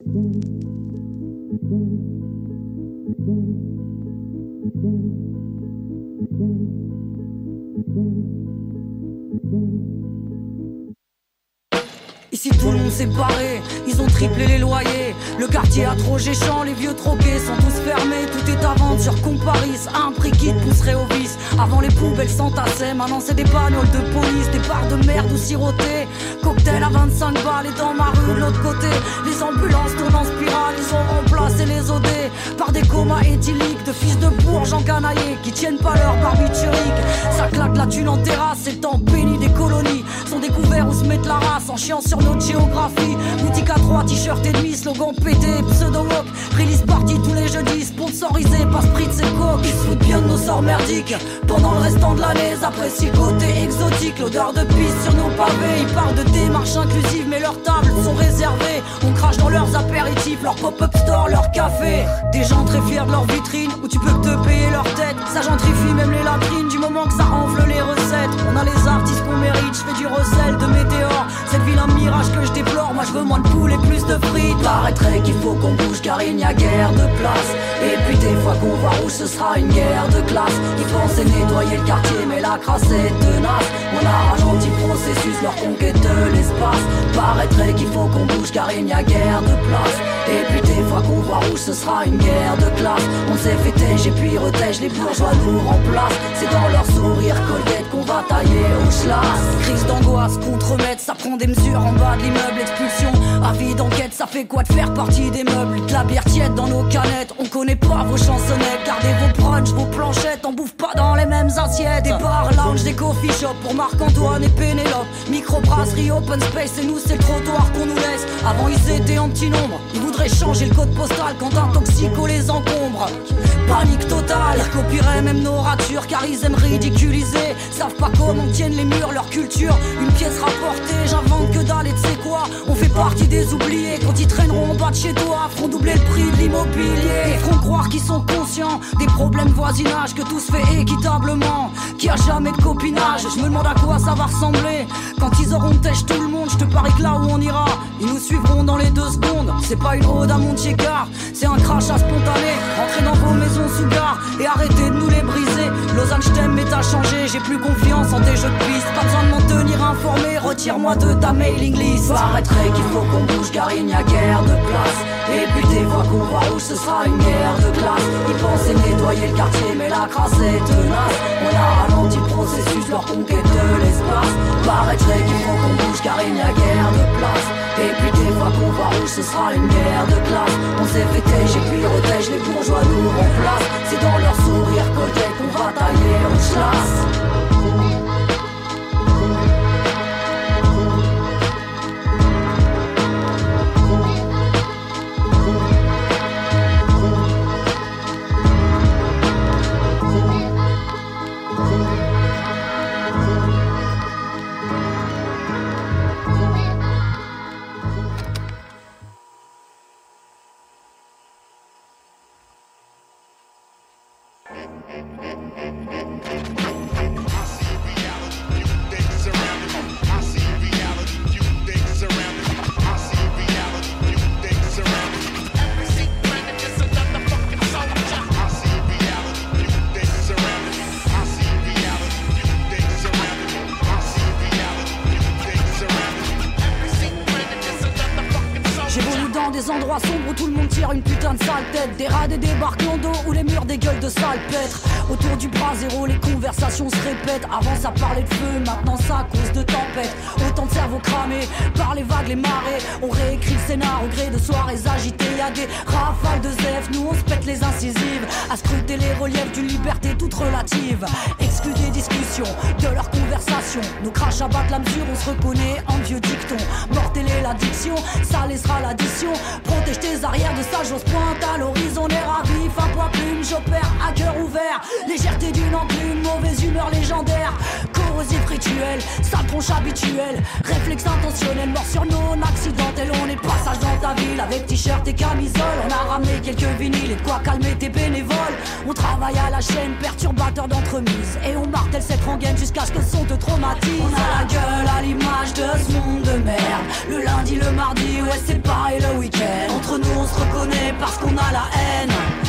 Ici tout le monde s'est barré, ils ont triplé les loyers. Le quartier a trop géchant, les vieux troquets sont tous fermés. Tout est à vendre sur Comparis, à un prix qui te pousserait au vice. Avant les poubelles s'entassaient, maintenant c'est des bagnoles de police. Des barres de merde ou sirotées, cocktail à 25 balles. Et dans ma rue de l'autre côté, les ambulances tournent en spirale. Ils ont remplacé les OD par des comas éthyliques de fils de bourges encanaillés qui tiennent pas leur barbiturique. Ça claque la thune en terrasse, c'est le temps béni des colonies. Sont découverts où se mettre la race en chiant sur notre géographie. Boutique à 3, t-shirt et demi, slogan pété, pseudo-walk. Release party tous les jeudis, sponsorisé par Spritz et Coke. Ils se foutent bien de nos sorts merdiques pendant le restant de l'année. Ils apprécient le côté exotique, l'odeur de pisse sur nos pavés. Ils parlent de démarche inclusive, mais leurs tables sont réservées. On crache dans leurs apéritifs, leur pop-up store, leur café. Des gens très fiers de leur vitrine, où tu peux te payer leur tête. Ça gentrifie même les latrines, du moment que ça enfle les recettes. On a les artistes qu'on mérite, je fais du recel de météore. Cette ville un mirage que je déplore, moi je veux moins de poules et plus de frites. Paraîtrait qu'il faut qu'on bouge car il n'y a guère de place. Et puis des fois qu'on va rouge ce sera une guerre de classe. Ils pensaient nettoyer le quartier mais la crasse est tenace. On a ralenti le processus, leur conquête de l'espace. Paraîtrait qu'il faut qu'on bouge car il n'y a guère de place. Et puis des fois qu'on voit rouge ce sera une guerre de classe. On s'est fait tège et puis retège, les bourgeois nous remplacent. C'est dans leur sourire colguette qu'on va tailler au schlass. Crise d'angoisse contre-mètre, ça prend des mesures en bas de l'immeuble. Expulsion, avis d'enquête, ça fait quoi de faire partie des meubles. De la bière tiède dans nos canettes, on connaît pas vos chansonnettes. Gardez vos brunchs, vos planchettes, on bouffe pas dans les mêmes assiettes. Des bars, lounge, des coffee shops pour Marc-Antoine et Pénélope. Micro-brasserie, open space, et nous c'est le trottoir qu'on nous laisse. Avant ils étaient en petit nombre, ils voudraient changer le code postal quand un toxico les encombre. Panique totale, ils copieraient même nos ratures car ils aiment ridiculiser. Savent pas comment tiennent les murs, leur culture. Une pièce rapportée, j'invente que dalle et tu sais quoi. On fait partie des oubliés, quand ils traîneront en bas de chez toi, feront doubler le prix de l'immobilier. Ils feront croire qu'ils sont conscients des problèmes de voisinage, que tout se fait équitablement, qu'il y a jamais de copinage. Je me demande à quoi ça va ressembler quand ils auront têche tout le monde. Je te parie que là où on ira, ils nous suivront dans les 2 secondes. C'est pas une ode à Montier-Car, c'est un crachat spontané. Entrez dans vos maisons sous gare et arrêtez de nous les briser. Lausanne je t'aime mais t'as changé, j'ai plus confiance en tes jeux de piste. Pas besoin de m'en tenir informé, retire-moi de ta mailing list. Paraîtrait qu'il faut qu'on bouge car il n'y a guère de place. Et puis des fois qu'on va rouge ce sera une guerre de classe. Ils pensaient nettoyer le quartier mais la crasse est tenace. On a ralenti le processus, leur conquête de l'espace. Paraîtrait qu'il faut qu'on bouge car il n'y a guère de place. Et puis des fois qu'on va rouge ce sera une guerre de classe. On s'est fait tège et puis retège, les bourgeois nous remplacent. C'est dans leur sourire colguette qu'on va tailler au schlass. Des endroits sombres où tout le monde tire une putain de sale tête. Des rats et des barclandos où les murs des gueules de salpêtre. Autour du bras zéro les conversations se répètent. Avant ça parlait de feu, maintenant ça cause de tempête. Autant de cerveaux cramés par les vagues, les marées. On réécrit le scénar au gré de soirées agitées. Y'a des rafales de zef, nous on se pète les incisives. À scruter les reliefs d'une liberté toute relative. Exclus des discussions, de leurs conversations. Nos crachats battent la mesure, on se reconnaît en vieux dicton. Mortelle l'addiction, ça laissera l'addition. Protège tes arrières de ça, j'ose pointe à l'horizon. Les ravis, fin poids plume, j'opère à cœur ouvert. Légèreté d'une enclume, mauvaise humeur légendaire. corrosif rituel, sa tronche habituelle, réflexe intentionnel, morsure non accidentelle. On est passage dans ta ville avec t-shirt et camisole. On a ramené quelques vinyles et de quoi calmer tes bénévoles. On travaille à la chaîne, perturbateur d'entremise, et on martèle cette rengaine jusqu'à ce que le son te traumatise. On a la gueule à l'image de ce monde de merde. Le lundi, le mardi, ouais c'est pareil le week-end. Entre nous on se reconnaît parce qu'on a la haine.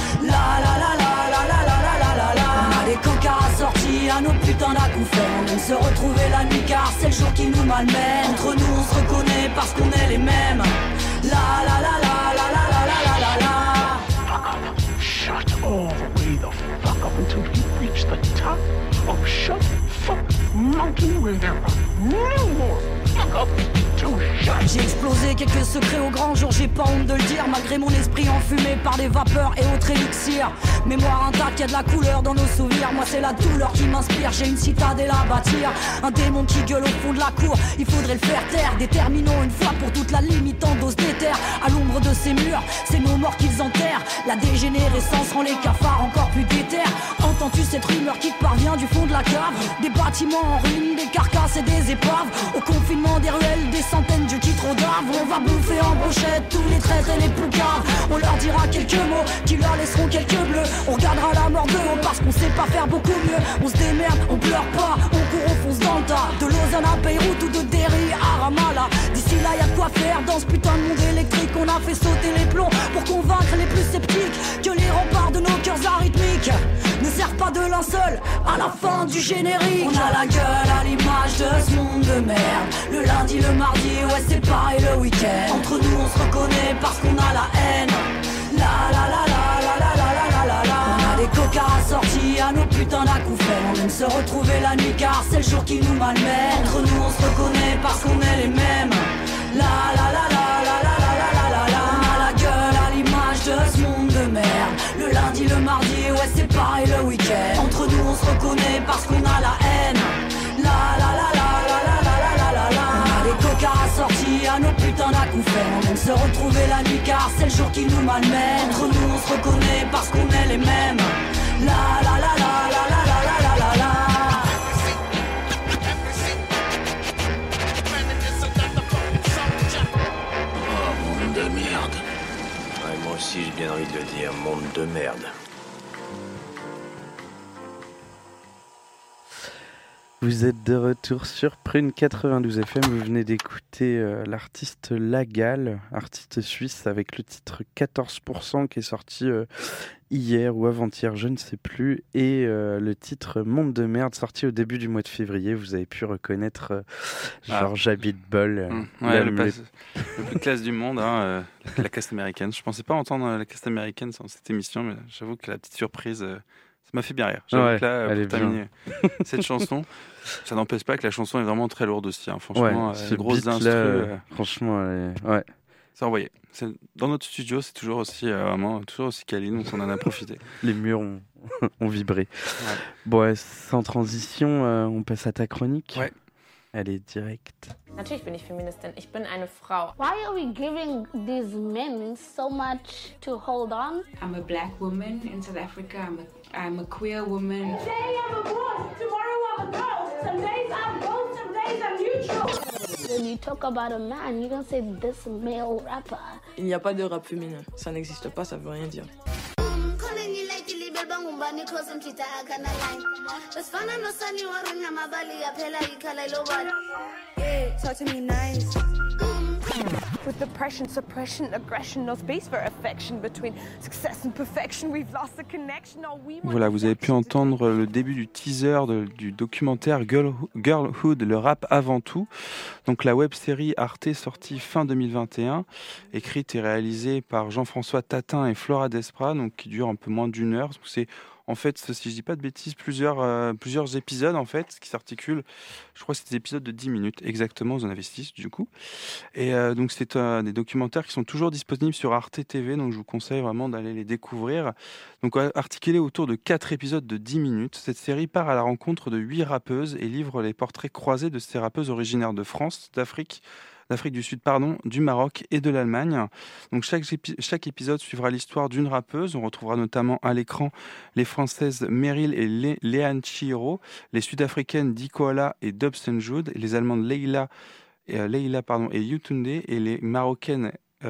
La la la la la la la la la la. On a des cocards assortis à nos putains d'acouphènes. On aime se retrouver la nuit car c'est le jour qui nous malmène. Entre nous on se reconnaît parce qu'on est les mêmes. La la la la la la la la la la. Fuck up, shut all the way the fuck up until you reach the top of Shut Fuck Mountain where there are no more fuck up to shut. J'ai explosé quelques secrets au grand jour, j'ai pas honte de le dire. Malgré mon esprit enfumé par des vapeurs et autres élixirs. Mémoire intacte, y'a de la couleur dans nos souvenirs. Moi c'est la douleur qui m'inspire, j'ai une citadelle à bâtir. Un démon qui gueule au fond de la cour, il faudrait le faire taire. Déterminons une fois pour toute la limitante dose d'éther. À l'ombre de ces murs, c'est nos morts qu'ils enterrent. La dégénérescence rend les cafards encore plus déter. Entends-tu cette rumeur qui te parvient du fond de la cave? Des bâtiments en ruine, des carcasses et des épaves. Au confinement des ruelles, des centaines d'yeux qui trop d'arves. On va bouffer en brochette tous les traîtres et les poucaves. On leur dira quelques mots qui leur laisseront quelques bleus. On regardera la mort de haut parce qu'on sait pas faire beaucoup mieux. On se démerde, on pleure pas, on court, on fonce dans le tas. De Lausanne à Beyrouth ou de Derry à Ramallah. D'ici là y'a de quoi faire dans ce putain de monde électrique. On a fait sauter les plombs pour convaincre les plus sceptiques que les remparts de nos cœurs arythmiques ne servent pas de linceul à la fin du générique. On a la gueule à l'image de ce monde de merde. Le lundi, le mardi, ouais c'est pareil le week-end. Entre nous on se reconnaît parce qu'on a la haine. La la la la la la la la la la. On a des cocards assortis à nos putains d'acouphènes. On aime se retrouver la nuit car c'est le jour qui nous malmène. Entre nous on se reconnaît parce qu'on est les mêmes. La la la la la la la la la la. On a la gueule à l'image de ce monde de merde. Le lundi, le mardi, ouais c'est pareil le week-end. Entre nous on se reconnaît parce qu'on a la haine. La la la la la la la la la la la. On a des cocards assortis à nos putains d'acouphènes. On aime se retrouver la nuit car c'est le jour qui nous malmène. Entre nous on se reconnaît parce qu'on est les mêmes. La la la la la la la la la la la. Oh, monde de merde. Ouais, moi aussi j'ai bien envie de le dire, monde de merde. Vous êtes de retour sur Prune 92 FM, vous venez d'écouter l'artiste Lagal, artiste suisse avec le titre 14% qui est sorti hier ou avant-hier, je ne sais plus, et le titre Monde de merde sorti au début du mois de février. Vous avez pu reconnaître George Abitbol. Ouais, le plus classe du monde, hein, la caste américaine. Je pensais pas entendre la caste américaine dans cette émission, mais j'avoue que la petite surprise... ça m'a fait bien rire. J'avoue que là, pour terminer cette chanson, ça n'empêche pas que la chanson est vraiment très lourde aussi. Hein. Franchement, ce grosse instru. Franchement, ouais. C'est envoyé. Dans notre studio, c'est toujours aussi toujours aussi quali, donc on en a profité. Les murs ont vibré. Ouais. Bon, sans transition, on passe à ta chronique. Ouais. Allez, direct. Natürlich bin ich Feministin. Ich bin eine Frau. Why are we giving these men so much to hold on? I'm a black woman in South Africa. I'm a queer woman. Today I'm a boss, tomorrow I'm a girl. Some days I'm both, some days I'm neutral. When you talk about a man, you don't say this male rapper. Il n'y a pas de rap féminin. Ça n'existe pas, ça veut rien dire. Talk to me nice. With depression, suppression, aggression, no space for affection between success and perfection. We've lost the connection. Voilà, vous avez pu entendre le début du teaser du documentaire Girlhood, le rap avant tout. Donc la web-série Arte sortie fin 2021, écrite et réalisée par Jean-François Tatin et Flora Desprats, donc qui dure un peu moins d'une heure. C'est en fait, si je dis pas de bêtises, plusieurs épisodes en fait qui s'articulent. Je crois que c'est des épisodes de 10 minutes exactement. Vous en avez 6 du coup. Et donc c'est des documentaires qui sont toujours disponibles sur Arte TV. Donc je vous conseille vraiment d'aller les découvrir. Donc articulés autour de 4 épisodes de 10 minutes, cette série part à la rencontre de 8 rappeuses et livre les portraits croisés de ces rappeuses originaires de France, d'Afrique, du Sud, du Maroc et de l'Allemagne. Donc chaque épisode suivra l'histoire d'une rappeuse. On retrouvera notamment à l'écran les Françaises Meryl et Leanne Chihiro, les Sud-Africaines Dikoala et Dobson Jude, et les Allemandes Leila et Yutunde, et les Marocaines,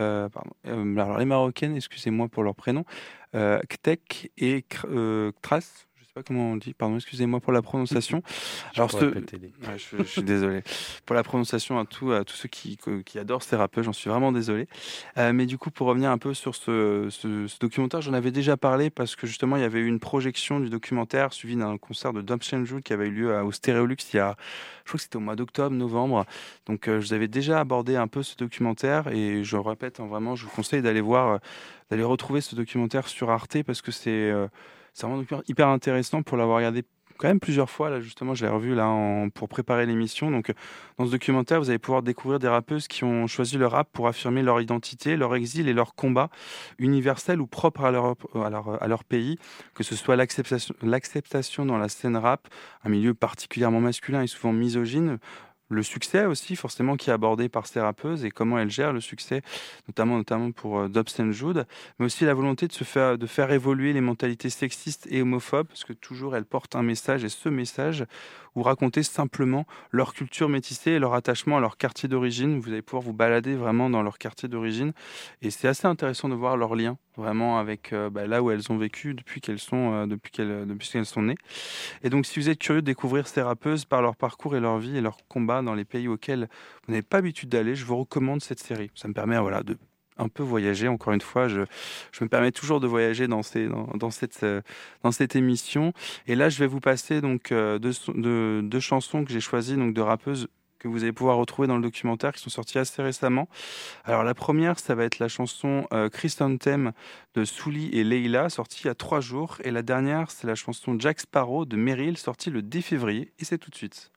les Marocaines, excusez-moi pour leur prénom, Ktek et Kras. Pas comment on dit, pardon, excusez-moi pour la prononciation. Alors, je suis désolé pour la prononciation à tous ceux qui adorent ces rappeurs, j'en suis vraiment désolé. Mais du coup, pour revenir un peu sur ce documentaire, j'en avais déjà parlé parce que justement, il y avait eu une projection du documentaire suivi d'un concert de Dobson Jude qui avait eu lieu au Stéréolux je crois que c'était au mois d'octobre, novembre. Donc, je vous avais déjà abordé un peu ce documentaire et je le répète, vraiment, je vous conseille d'aller retrouver ce documentaire sur Arte parce que c'est vraiment hyper intéressant pour l'avoir regardé quand même plusieurs fois. Là, justement, je l'ai revu pour préparer l'émission. Donc, dans ce documentaire, vous allez pouvoir découvrir des rappeuses qui ont choisi le rap pour affirmer leur identité, leur exil et leur combat universel ou propre à leur pays, que ce soit l'acceptation dans la scène rap, un milieu particulièrement masculin et souvent misogyne, le succès aussi, forcément, qui est abordé par ces rappeuses et comment elles gèrent le succès, notamment pour Dobson Jude, mais aussi la volonté de faire évoluer les mentalités sexistes et homophobes, parce que toujours elles portent un message, et ce message, ou raconter simplement leur culture métissée et leur attachement à leur quartier d'origine. Vous allez pouvoir vous balader vraiment dans leur quartier d'origine, et c'est assez intéressant de voir leurs liens, vraiment avec là où elles ont vécu depuis qu'elles sont nées. Et donc, si vous êtes curieux de découvrir ces rappeuses par leur parcours et leur vie et leur combat dans les pays auxquels vous n'avez pas l'habitude d'aller, je vous recommande cette série. Ça me permet de un peu voyager. Encore une fois, je me permets toujours de voyager dans cette émission. Et là, je vais vous passer donc deux chansons que j'ai choisies, donc de rappeuses que vous allez pouvoir retrouver dans le documentaire, qui sont sorties assez récemment. Alors la première, ça va être la chanson Chrysanthème de Souli et Leila, sortie il y a 3 jours. Et la dernière, c'est la chanson Jack Sparrow de Meryl, sortie le 10 février. Et c'est tout de suite.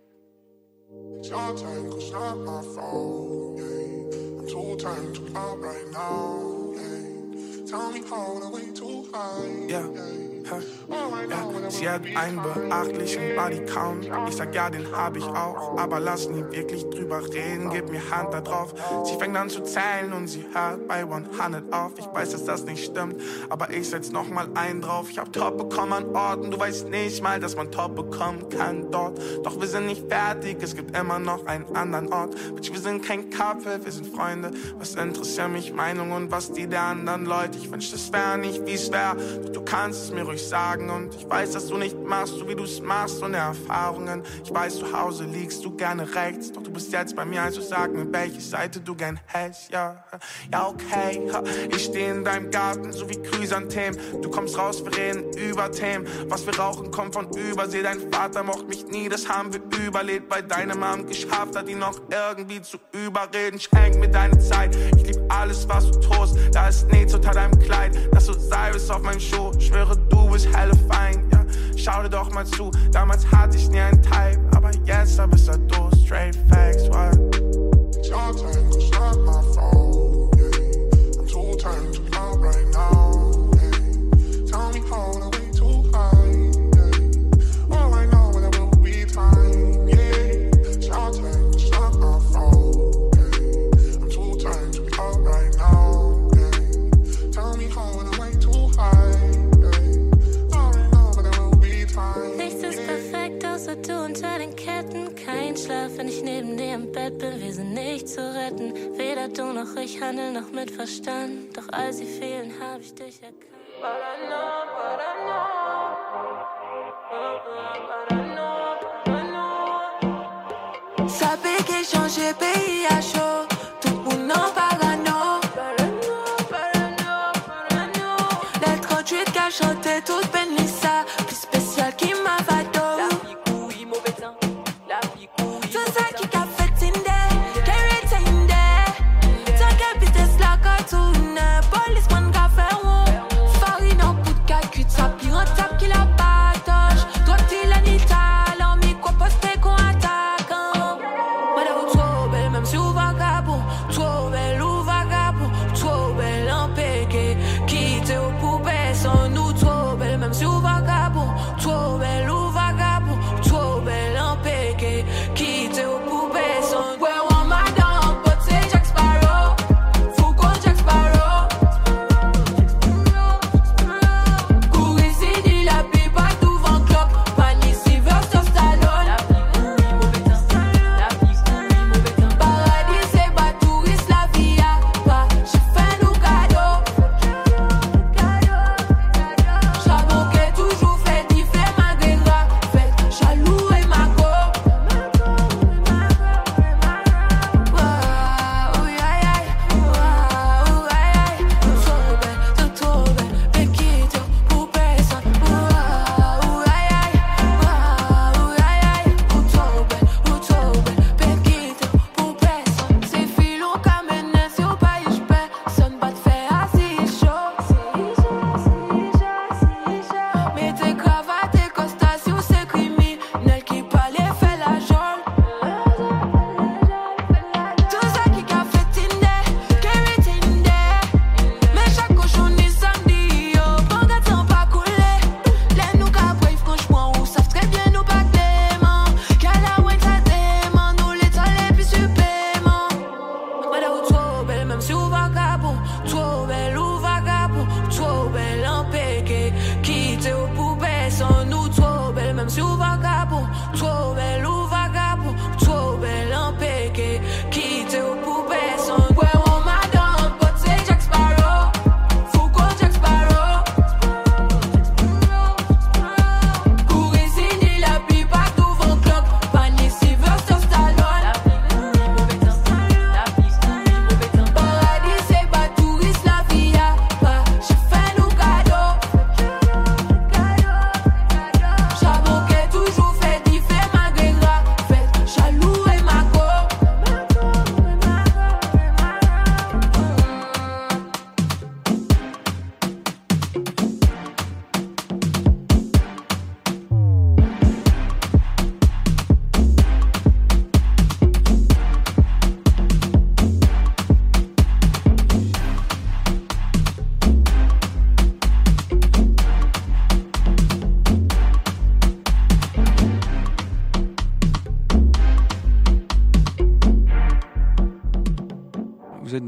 Sie hat einen beachtlichen Bodycount. Ich sag ja, den hab ich auch, aber lass nie wirklich drüber reden, gib mir Hand da drauf. Sie fängt an zu zählen und sie hört bei 100 auf. Ich weiß, dass das nicht stimmt, aber ich setz noch mal einen drauf. Ich hab Top bekommen an Orten, du weißt nicht mal, dass man Top bekommen kann dort. Doch wir sind nicht fertig, es gibt immer noch einen anderen Ort. Bitch, wir sind kein Couple, wir sind Freunde. Was interessiert mich Meinung und was die der anderen Leute? Ich wünsch, das wär nicht wie's wär, doch du kannst es mir ruhig sagen. Und ich weiß, dass du nicht machst, so wie du's machst, ohne Erfahrungen. Ich weiß, zu Hause liegst du gerne rechts, doch du bist jetzt bei mir, also sag mir, welche Seite du gern hältst. Ja, okay, ich steh in deinem Garten, so wie Chrysanthemem. Du kommst raus, wir reden über Themen. Was wir rauchen, kommt von Übersee. Dein Vater mocht mich nie, das haben wir überlebt. Bei deiner Mom geschafft, hat ihn noch irgendwie zu überreden. Schenk mir deine Zeit, ich lieb alles, was du tust. Da ist nichts unter deinem Kleid, das so Salbes auf meinem Schuh. Schwöre, du bist helle fein, ja. Schau dir doch mal zu, damals hatte ich nie einen Type, aber jetzt hab ich du, straight facts, what? It's your time, cause not my fault, yeah. I'm too tired to love right now, yeah. Tell me how the way too high, yeah. All I know that will be fine, yeah. It's your time, cause not my fault, yeah. I'm too tired to love right now, yeah. Tell me how the way too high. Nichts ist perfekt, außer du unter den Ketten. Kein Schlaf, wenn ich neben dir im Bett bin. Wir sind nicht zu retten. Weder du noch ich handel noch mit Verstand. Doch als sie fehlen, hab ich dich erkannt. Saber que changer pays à chaud. Tout pour non parano. Les 38 qu'a chanté toute peine lissa. Plus spécial qui m'a vado. La vie couille, mauvais temps. La vie couille. Tout ça qui qu'a fait Tinder. Carry Tinder. Tant qu'à business la cartoon. Policeman qu'a fait one. Farine en bout de calcul. Ça pire en tape qui la patoche. Doit-il en Italie? Mais quoi poster qu'on attaque? Madame trop belle, même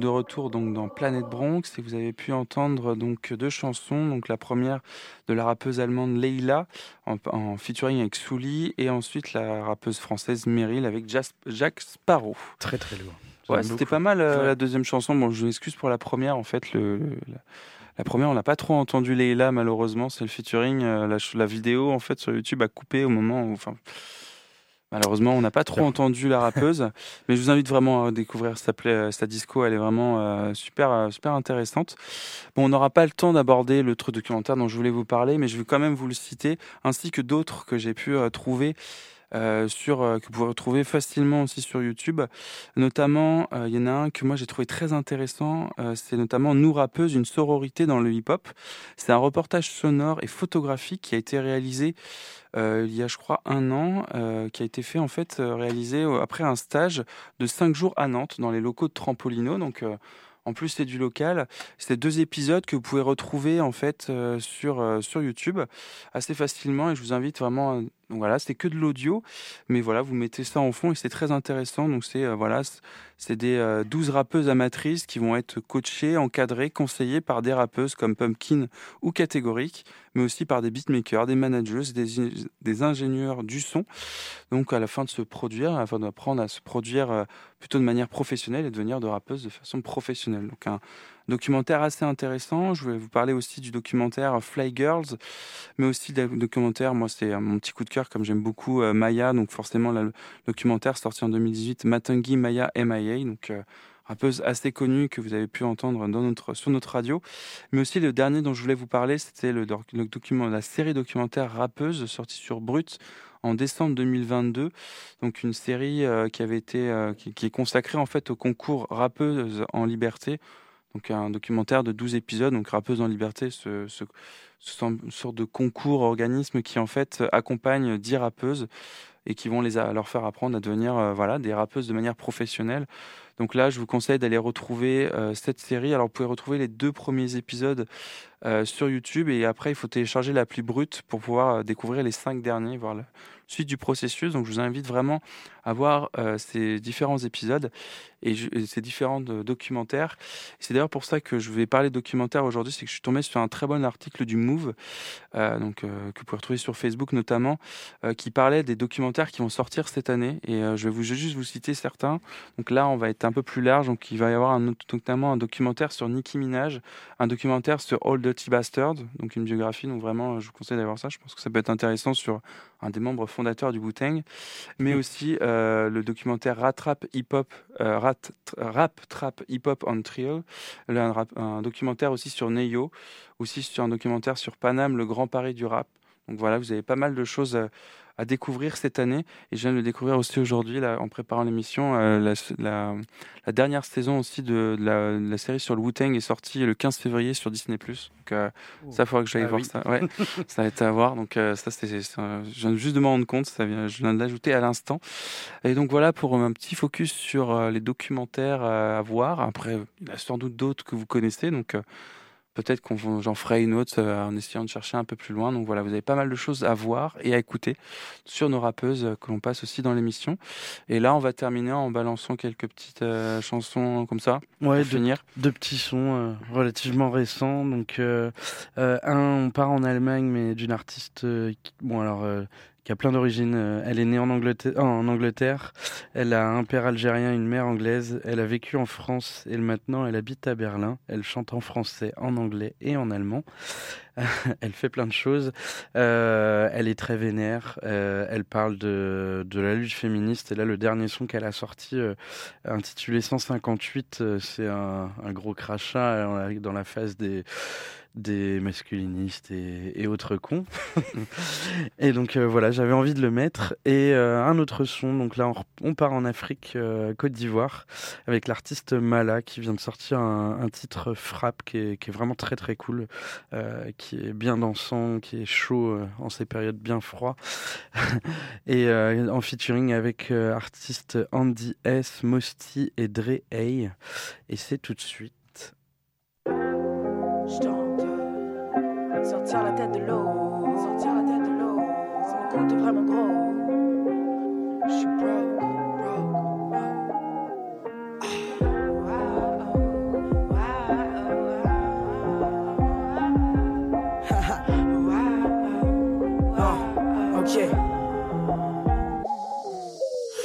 de retour donc dans Planète Bronx et vous avez pu entendre donc 2 chansons. Donc la première de la rappeuse allemande Leila en featuring avec Souli et ensuite la rappeuse française Meryl avec Jack Sparrow. Très très lourd. Ouais, c'était pas mal la deuxième chanson. Bon, je m'excuse pour la première. En fait, la première, on n'a pas trop entendu Leila malheureusement. C'est le featuring. La vidéo en fait sur YouTube a coupé au moment où. Malheureusement, on n'a pas trop entendu la rappeuse, mais je vous invite vraiment à découvrir sa disco. Elle est vraiment super intéressante. Bon, on n'aura pas le temps d'aborder le truc documentaire dont je voulais vous parler, mais je vais quand même vous le citer, ainsi que d'autres que j'ai pu trouver. Que vous pouvez retrouver facilement aussi sur YouTube. Notamment, il y en a un que moi j'ai trouvé très intéressant, c'est notamment Nous rappeuses, une sororité dans le hip-hop. C'est un reportage sonore et photographique qui a été réalisé il y a je crois 1 an, qui a été fait en fait réalisé après un stage de 5 jours à Nantes dans les locaux de Trampolino. Donc en plus, c'est du local. C'est 2 épisodes que vous pouvez retrouver en fait sur YouTube assez facilement et je vous invite vraiment à... Donc voilà, c'est que de l'audio, mais voilà, vous mettez ça en fond et c'est très intéressant. Donc c'est des 12 rappeuses amatrices qui vont être coachées, encadrées, conseillées par des rappeuses comme Pumpkin ou Catégorique, mais aussi par des beatmakers, des managers, des ingénieurs du son. Donc à la fin de se produire, afin d'apprendre à se produire plutôt de manière professionnelle et devenir de rappeuses de façon professionnelle. Donc un documentaire assez intéressant. Je voulais vous parler aussi du documentaire Fly Girls, mais aussi des documentaires, moi c'est mon petit coup de cœur comme j'aime beaucoup Maya, donc forcément le documentaire sorti en 2018, Matangi Maya MIA, donc rappeuse assez connue que vous avez pu entendre sur notre radio. Mais aussi le dernier dont je voulais vous parler, c'était la série documentaire Rappeuse sortie sur Brut en décembre 2022, donc une série qui est consacrée en fait au concours Rappeuse en liberté. Donc un documentaire de 12 épisodes, donc Rappeuse en liberté, ce sorte de concours organisme qui en fait accompagne 10 rappeuses et qui vont leur faire apprendre à devenir des rappeuses de manière professionnelle. Donc là, je vous conseille d'aller retrouver cette série. Alors vous pouvez retrouver les 2 premiers épisodes sur YouTube et après il faut télécharger l'appli Brut pour pouvoir découvrir les 5 derniers, voir la suite du processus. Donc je vous invite vraiment à voir ces différents épisodes et ces différents documentaires. Et c'est d'ailleurs pour ça que je vais parler de documentaire aujourd'hui, c'est que je suis tombé sur un très bon article du Move, que vous pouvez retrouver sur Facebook notamment, qui parlait des documentaires qui vont sortir cette année. Et je vais juste vous citer certains. Donc là, on va être un peu plus large. Donc il va y avoir notamment un documentaire sur Nicki Minaj, un documentaire sur All Dirty Bastard, donc une biographie. Donc vraiment, je vous conseille d'aller voir ça. Je pense que ça peut être intéressant sur un des membres fondateurs du Wu-Tang, mais aussi le documentaire Rap Trap Hip Hop on Trial, un documentaire aussi sur Neyo, aussi sur un documentaire sur Paname, le grand Paris du rap. Donc voilà, vous avez pas mal de choses à découvrir cette année et je viens de le découvrir aussi aujourd'hui là, en préparant l'émission. La dernière saison aussi de la série sur le Wu-Tang est sortie le 15 février sur Disney+. Donc ça, il faudra que j'aille voir ça. Ouais, ça va être à voir. Donc ça, je viens juste de m'en rendre compte. Je viens de l'ajouter à l'instant. Et donc voilà pour un petit focus sur les documentaires à voir. Après, il y en a sans doute d'autres que vous connaissez. Donc peut-être j'en ferai une autre en essayant de chercher un peu plus loin. Donc voilà, vous avez pas mal de choses à voir et à écouter sur nos rappeuses que l'on passe aussi dans l'émission. Et là, on va terminer en balançant quelques petites chansons comme ça. Ouais, pour finir. 2 petits sons relativement récents. Donc on part en Allemagne, mais d'une artiste qui a plein d'origines. Elle est née en Angleterre. Elle a un père algérien, une mère anglaise. Elle a vécu en France et maintenant elle habite à Berlin. Elle chante en français, en anglais et en allemand. Elle fait plein de choses. Elle est très vénère. Elle parle de la lutte féministe. Et là, le dernier son qu'elle a sorti, intitulé 158, c'est un gros crachat dans la face des masculinistes et autres cons. Et donc voilà, j'avais envie de le mettre. Et un autre son, donc là on part en Afrique, Côte d'Ivoire, avec l'artiste Mala qui vient de sortir un titre Frappe qui est vraiment très très cool, qui est bien dansant, qui est chaud en ces périodes bien froides. Et en featuring avec artistes Andy S, Mosty et Dre A. Et c'est tout de suite. Sortir la tête de l'eau, ça me coûte vraiment gros. Je suis broke.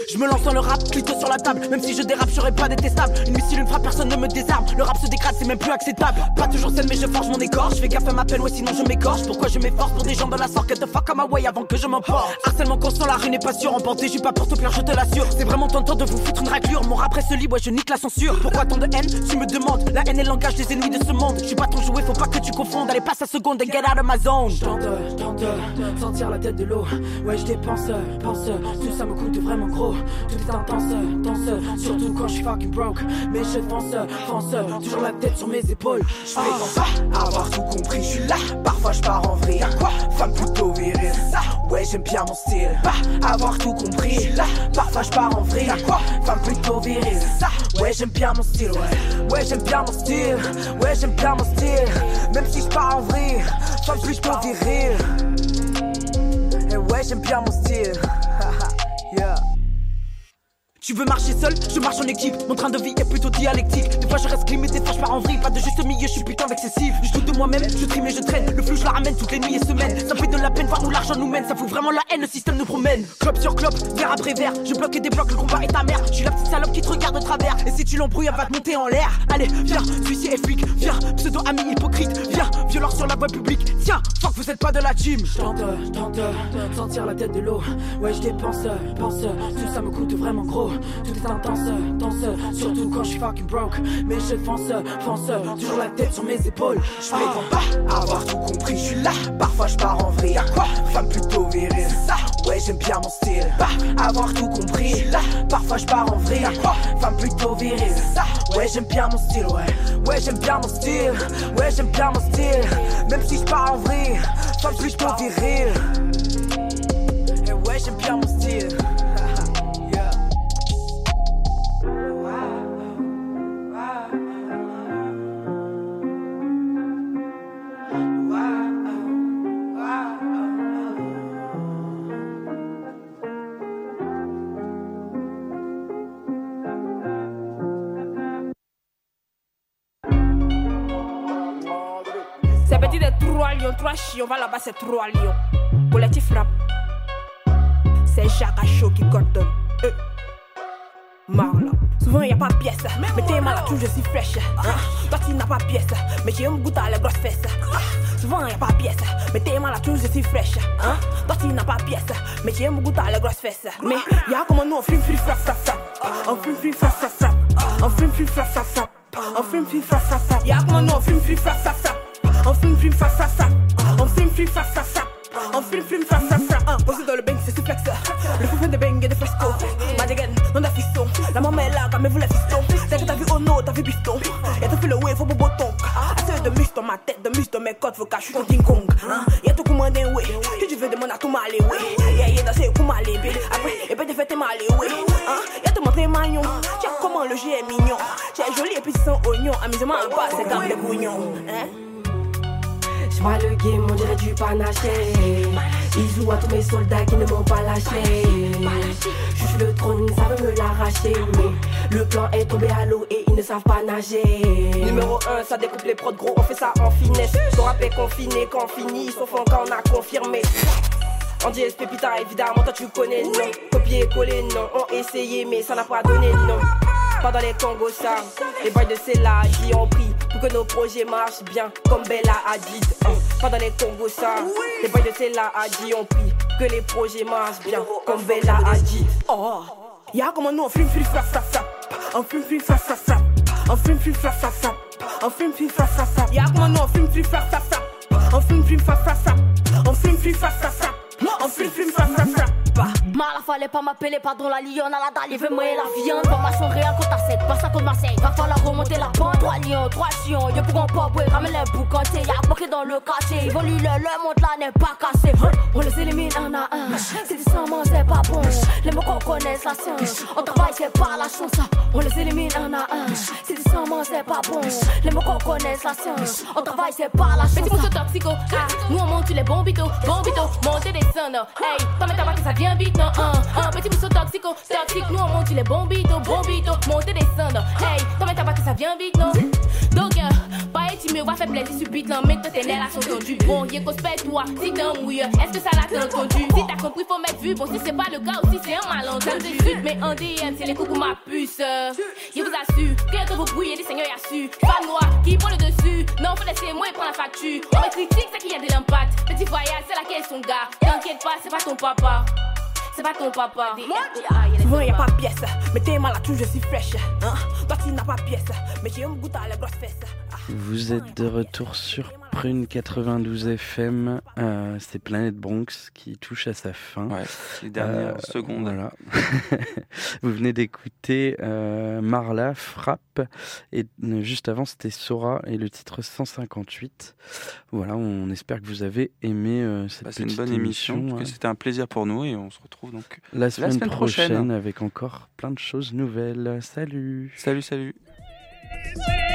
Je me lance dans le rap, clito sur la table. Même si je dérape, je serai pas détestable. Une missile, une frappe, personne ne me désarme. Le rap se dégrade, c'est même plus acceptable. Pas toujours saine, mais je forge mon écorce. Je fais gaffe à ma peine, ouais, sinon je m'écorche. Pourquoi je m'efforce pour des gens dans la sorte? Get the fuck on my way avant que je m'emporte. Harcèlement constant, la rue n'est pas sûre. Emporté, je suis pas pour te plaire, je te l'assure. C'est vraiment tentant de vous foutre une raclure. Mon rap reste libre, ouais, je nique la censure. Pourquoi tant de haine? Tu me demandes. La haine est le langage des ennemis de ce monde. Je suis pas ton jouet, faut pas que tu confondes. Allez, passe à seconde and get out of my zone. Tente, sortir la tête de l'eau. Ouais, je dépense, tout ça me coûte vraiment gros. Tout est intense, surtout quand je suis fucking broke. Mais je fonce, toujours la tête sur mes épaules. Je prétends pas avoir tout compris, je suis là. Parfois je pars en vrille. Quoi? Femme plutôt virile. Ouais, j'aime bien mon style. Pas avoir tout compris, je suis là. Parfois je pars en vrille. Quoi? Femme plutôt virile. Ouais, j'aime bien mon style. Ouais, j'aime bien mon style. Ouais, j'aime bien mon style. Même si je pars en vrille. Femme plutôt virile. Et ouais, j'aime bien mon style. Yeah. Tu veux marcher seul, je marche en équipe. Mon train de vie est plutôt dialectique. Des fois je reste clean, mais des fois je pars en vrille. Pas de juste milieu, je suis putain excessif. Je doute de moi-même, je trie mais je traîne. Le flou je la ramène toutes les nuits et semaines. Ça me fait de la peine voir où l'argent nous mène. Ça fout vraiment la haine, le système nous promène. Clope sur clope, verre après verre. Je bloque et débloque, le combat est ta mère. Je suis la petite salope qui te regarde de travers. Et si tu l'embrouilles, elle va te monter en l'air. Allez, viens, huissier et flic. Viens, pseudo ami hypocrite. Viens, violeur sur la voie publique. Tiens, fuck, vous êtes pas de la team. Tente, sortir la tête de l'eau. Ouais, je dépense, tout ça me coûte vraiment gros. Tout est intense, surtout quand je suis fucking broke. Mais je fonce, toujours la tête sur mes épaules. Je prétends pas avoir tout compris, je suis là. Parfois je pars en vrille. Quoi? Femme plutôt virile. Ouais, j'aime bien mon style. Pas avoir tout compris, je suis là. Parfois je pars en vrille. Quoi? Femme plutôt virile. Ouais, j'aime bien mon style. Ouais, j'aime bien mon style. Ouais, j'aime bien mon style. Même si je pars en vrille. Femme plutôt virile. Et ouais, j'aime bien mon style. C'est petit de 3 lions, 3 chiens, on va là-bas c'est 3 lions. Collectif rap. C'est Jacques Chaud qui coordonne. Marla. Souvent y'a pas pièce, mais t'es mal à tout, je suis fraîche. Toi tu n'as pas pièce, mais j'ai un goût à les grosses fesses. Souvent y'a pas pièce, mais t'es mal à tout, je suis fraîche. Toi tu n'as pas pièce, mais j'ai un goût à les grosses fesses. Mais y'a comme nous on fume, frappe, frappe, frappe. On fume, frappe, frappe, frappe. On fume, frappe, frappe, frappe. On fume, frappe, frappe, frappe. Y'a comme nous on fume, frappe, frappe, frappe. On fume, frappe, frappe, frappe. On fume, frappe, frappe, frappe. On fume, frappe, frappe, frappe. Posé dans le bang, c'est suplex. Le fou fait de bang et de fresco. Madigan, non da fiston. La maman est là, quand même vous les fistons. Dès que t'as vu oh no, t'as vu biston. Y'a tout fait le way, faut bobo tonk. Assez de mus dans ma tête, de mus dans mes côtes, faut qu'à je suis ton King Kong. Y'a tout commandé, ouais. Si tu veux demander à tout m'aller, ouais. Y'a dansé pour m'aller, bé. Après, et puis t'es fait m'aller, ouais. Y'a tout montré magnon. Tiens, comment le jeu est mignon. Tiens, joli et puis sans oignon. Amusement en bas, c'est comme des bouillons. J'vois le game, on dirait du panaché. Ils jouent à tous mes soldats qui ne m'ont pas lâché. Je suis le trône, ça veut me l'arracher. Mais le plan est tombé à l'eau et ils ne savent pas nager. Numéro 1, ça découpe les prods gros, on fait ça en finesse. Ton rap est confiné, quand fini, sauf quand on a confirmé. On dit Pépita, évidemment, toi tu connais, non. Copier, coller, non. On essayé, mais ça n'a pas donné, non. Pas dans les Congos, ça. Les boys de Cella, j'y ont pris pour que nos projets marchent bien, comme Bella a dit. Pas dans les Congos, ça. Les boys de Cella, j'y ont pris pour que les projets marchent bien, comme Bella a dit. Oh, y'a comment nous on fume, frappe, frappe, frappe. On fume, frappe, frappe, frappe. On fume, frappe, frappe, frappe. On fume, frappe, frappe, frappe. Y'a comment nous on fume, frappe, frappe, frappe. On fume, frappe, frappe, frappe. On fume, frappe, frappe, frappe. On fume, frappe, frappe, frappe. Mal, fallait pas m'appeler, pardon la lionne à la dalle, il veut moyer la viande. Formation réelle contre ta 7, pas ça contre Marseille. Va falloir remonter la pente. 3 lions, 3 chiens, y'a pourront pas boire, ramène les boucantés. Y'a bloqué dans le quartier, ils volent le monte là n'est pas cassé. On les élimine un à un, c'est du sang, c'est pas bon. Les mots qu'on connaisse la science, on travaille c'est pas la chance. On les élimine un à un, c'est du sang, c'est pas bon. Les mots qu'on connaisse la science, on travaille c'est pas la chance. Petit morceau toxico, nous on monte les bombitos, monter des sons. Hey, t'en mets ta que ça vient vite, non. Petit morceau toxico, toxique, nous on monte les bombitos, monter des sons. Hey, t'en mets ta que ça vient vite, non. Donc, pas être me vois faire plaisir subite, là, mais t'es nerfs sont tendus. Bon, y'a qu'on se fait toi, si t'es un mouilleur, est-ce que ça l'a entendu? Si t'as compris, faut mettre vu. Bon, si c'est pas le cas aussi, c'est un malentendu. Mais en DM, c'est les coups pour ma puce. Je vous assure, que vous brouillez, les seigneurs y'a su. Pas moi, qui prend le dessus. Non, faut laisser moi prendre la facture. On me critique, c'est qu'il y a de l'impact. Petit voyage, c'est laquelle son gars. T'inquiète pas, c'est pas ton papa. C'est pas ton papa. Souvent y'a pas de pièce, mais t'es mal à tout, je suis fraîche. Toi tu n'as pas de pièce, mais j'ai un goût à la grosse fesse. Vous êtes de retour sur Prune 92 FM. C'est Planète Bronx qui touche à sa fin. Ouais, les dernières secondes. Voilà. Vous venez d'écouter Marla, Frappe. Et juste avant, c'était Sora et le titre 158. Voilà, on espère que vous avez aimé cette petite émission. C'est une bonne émission. C'était un plaisir pour nous et on se retrouve donc la semaine prochaine avec encore plein de choses nouvelles. Salut. Salut.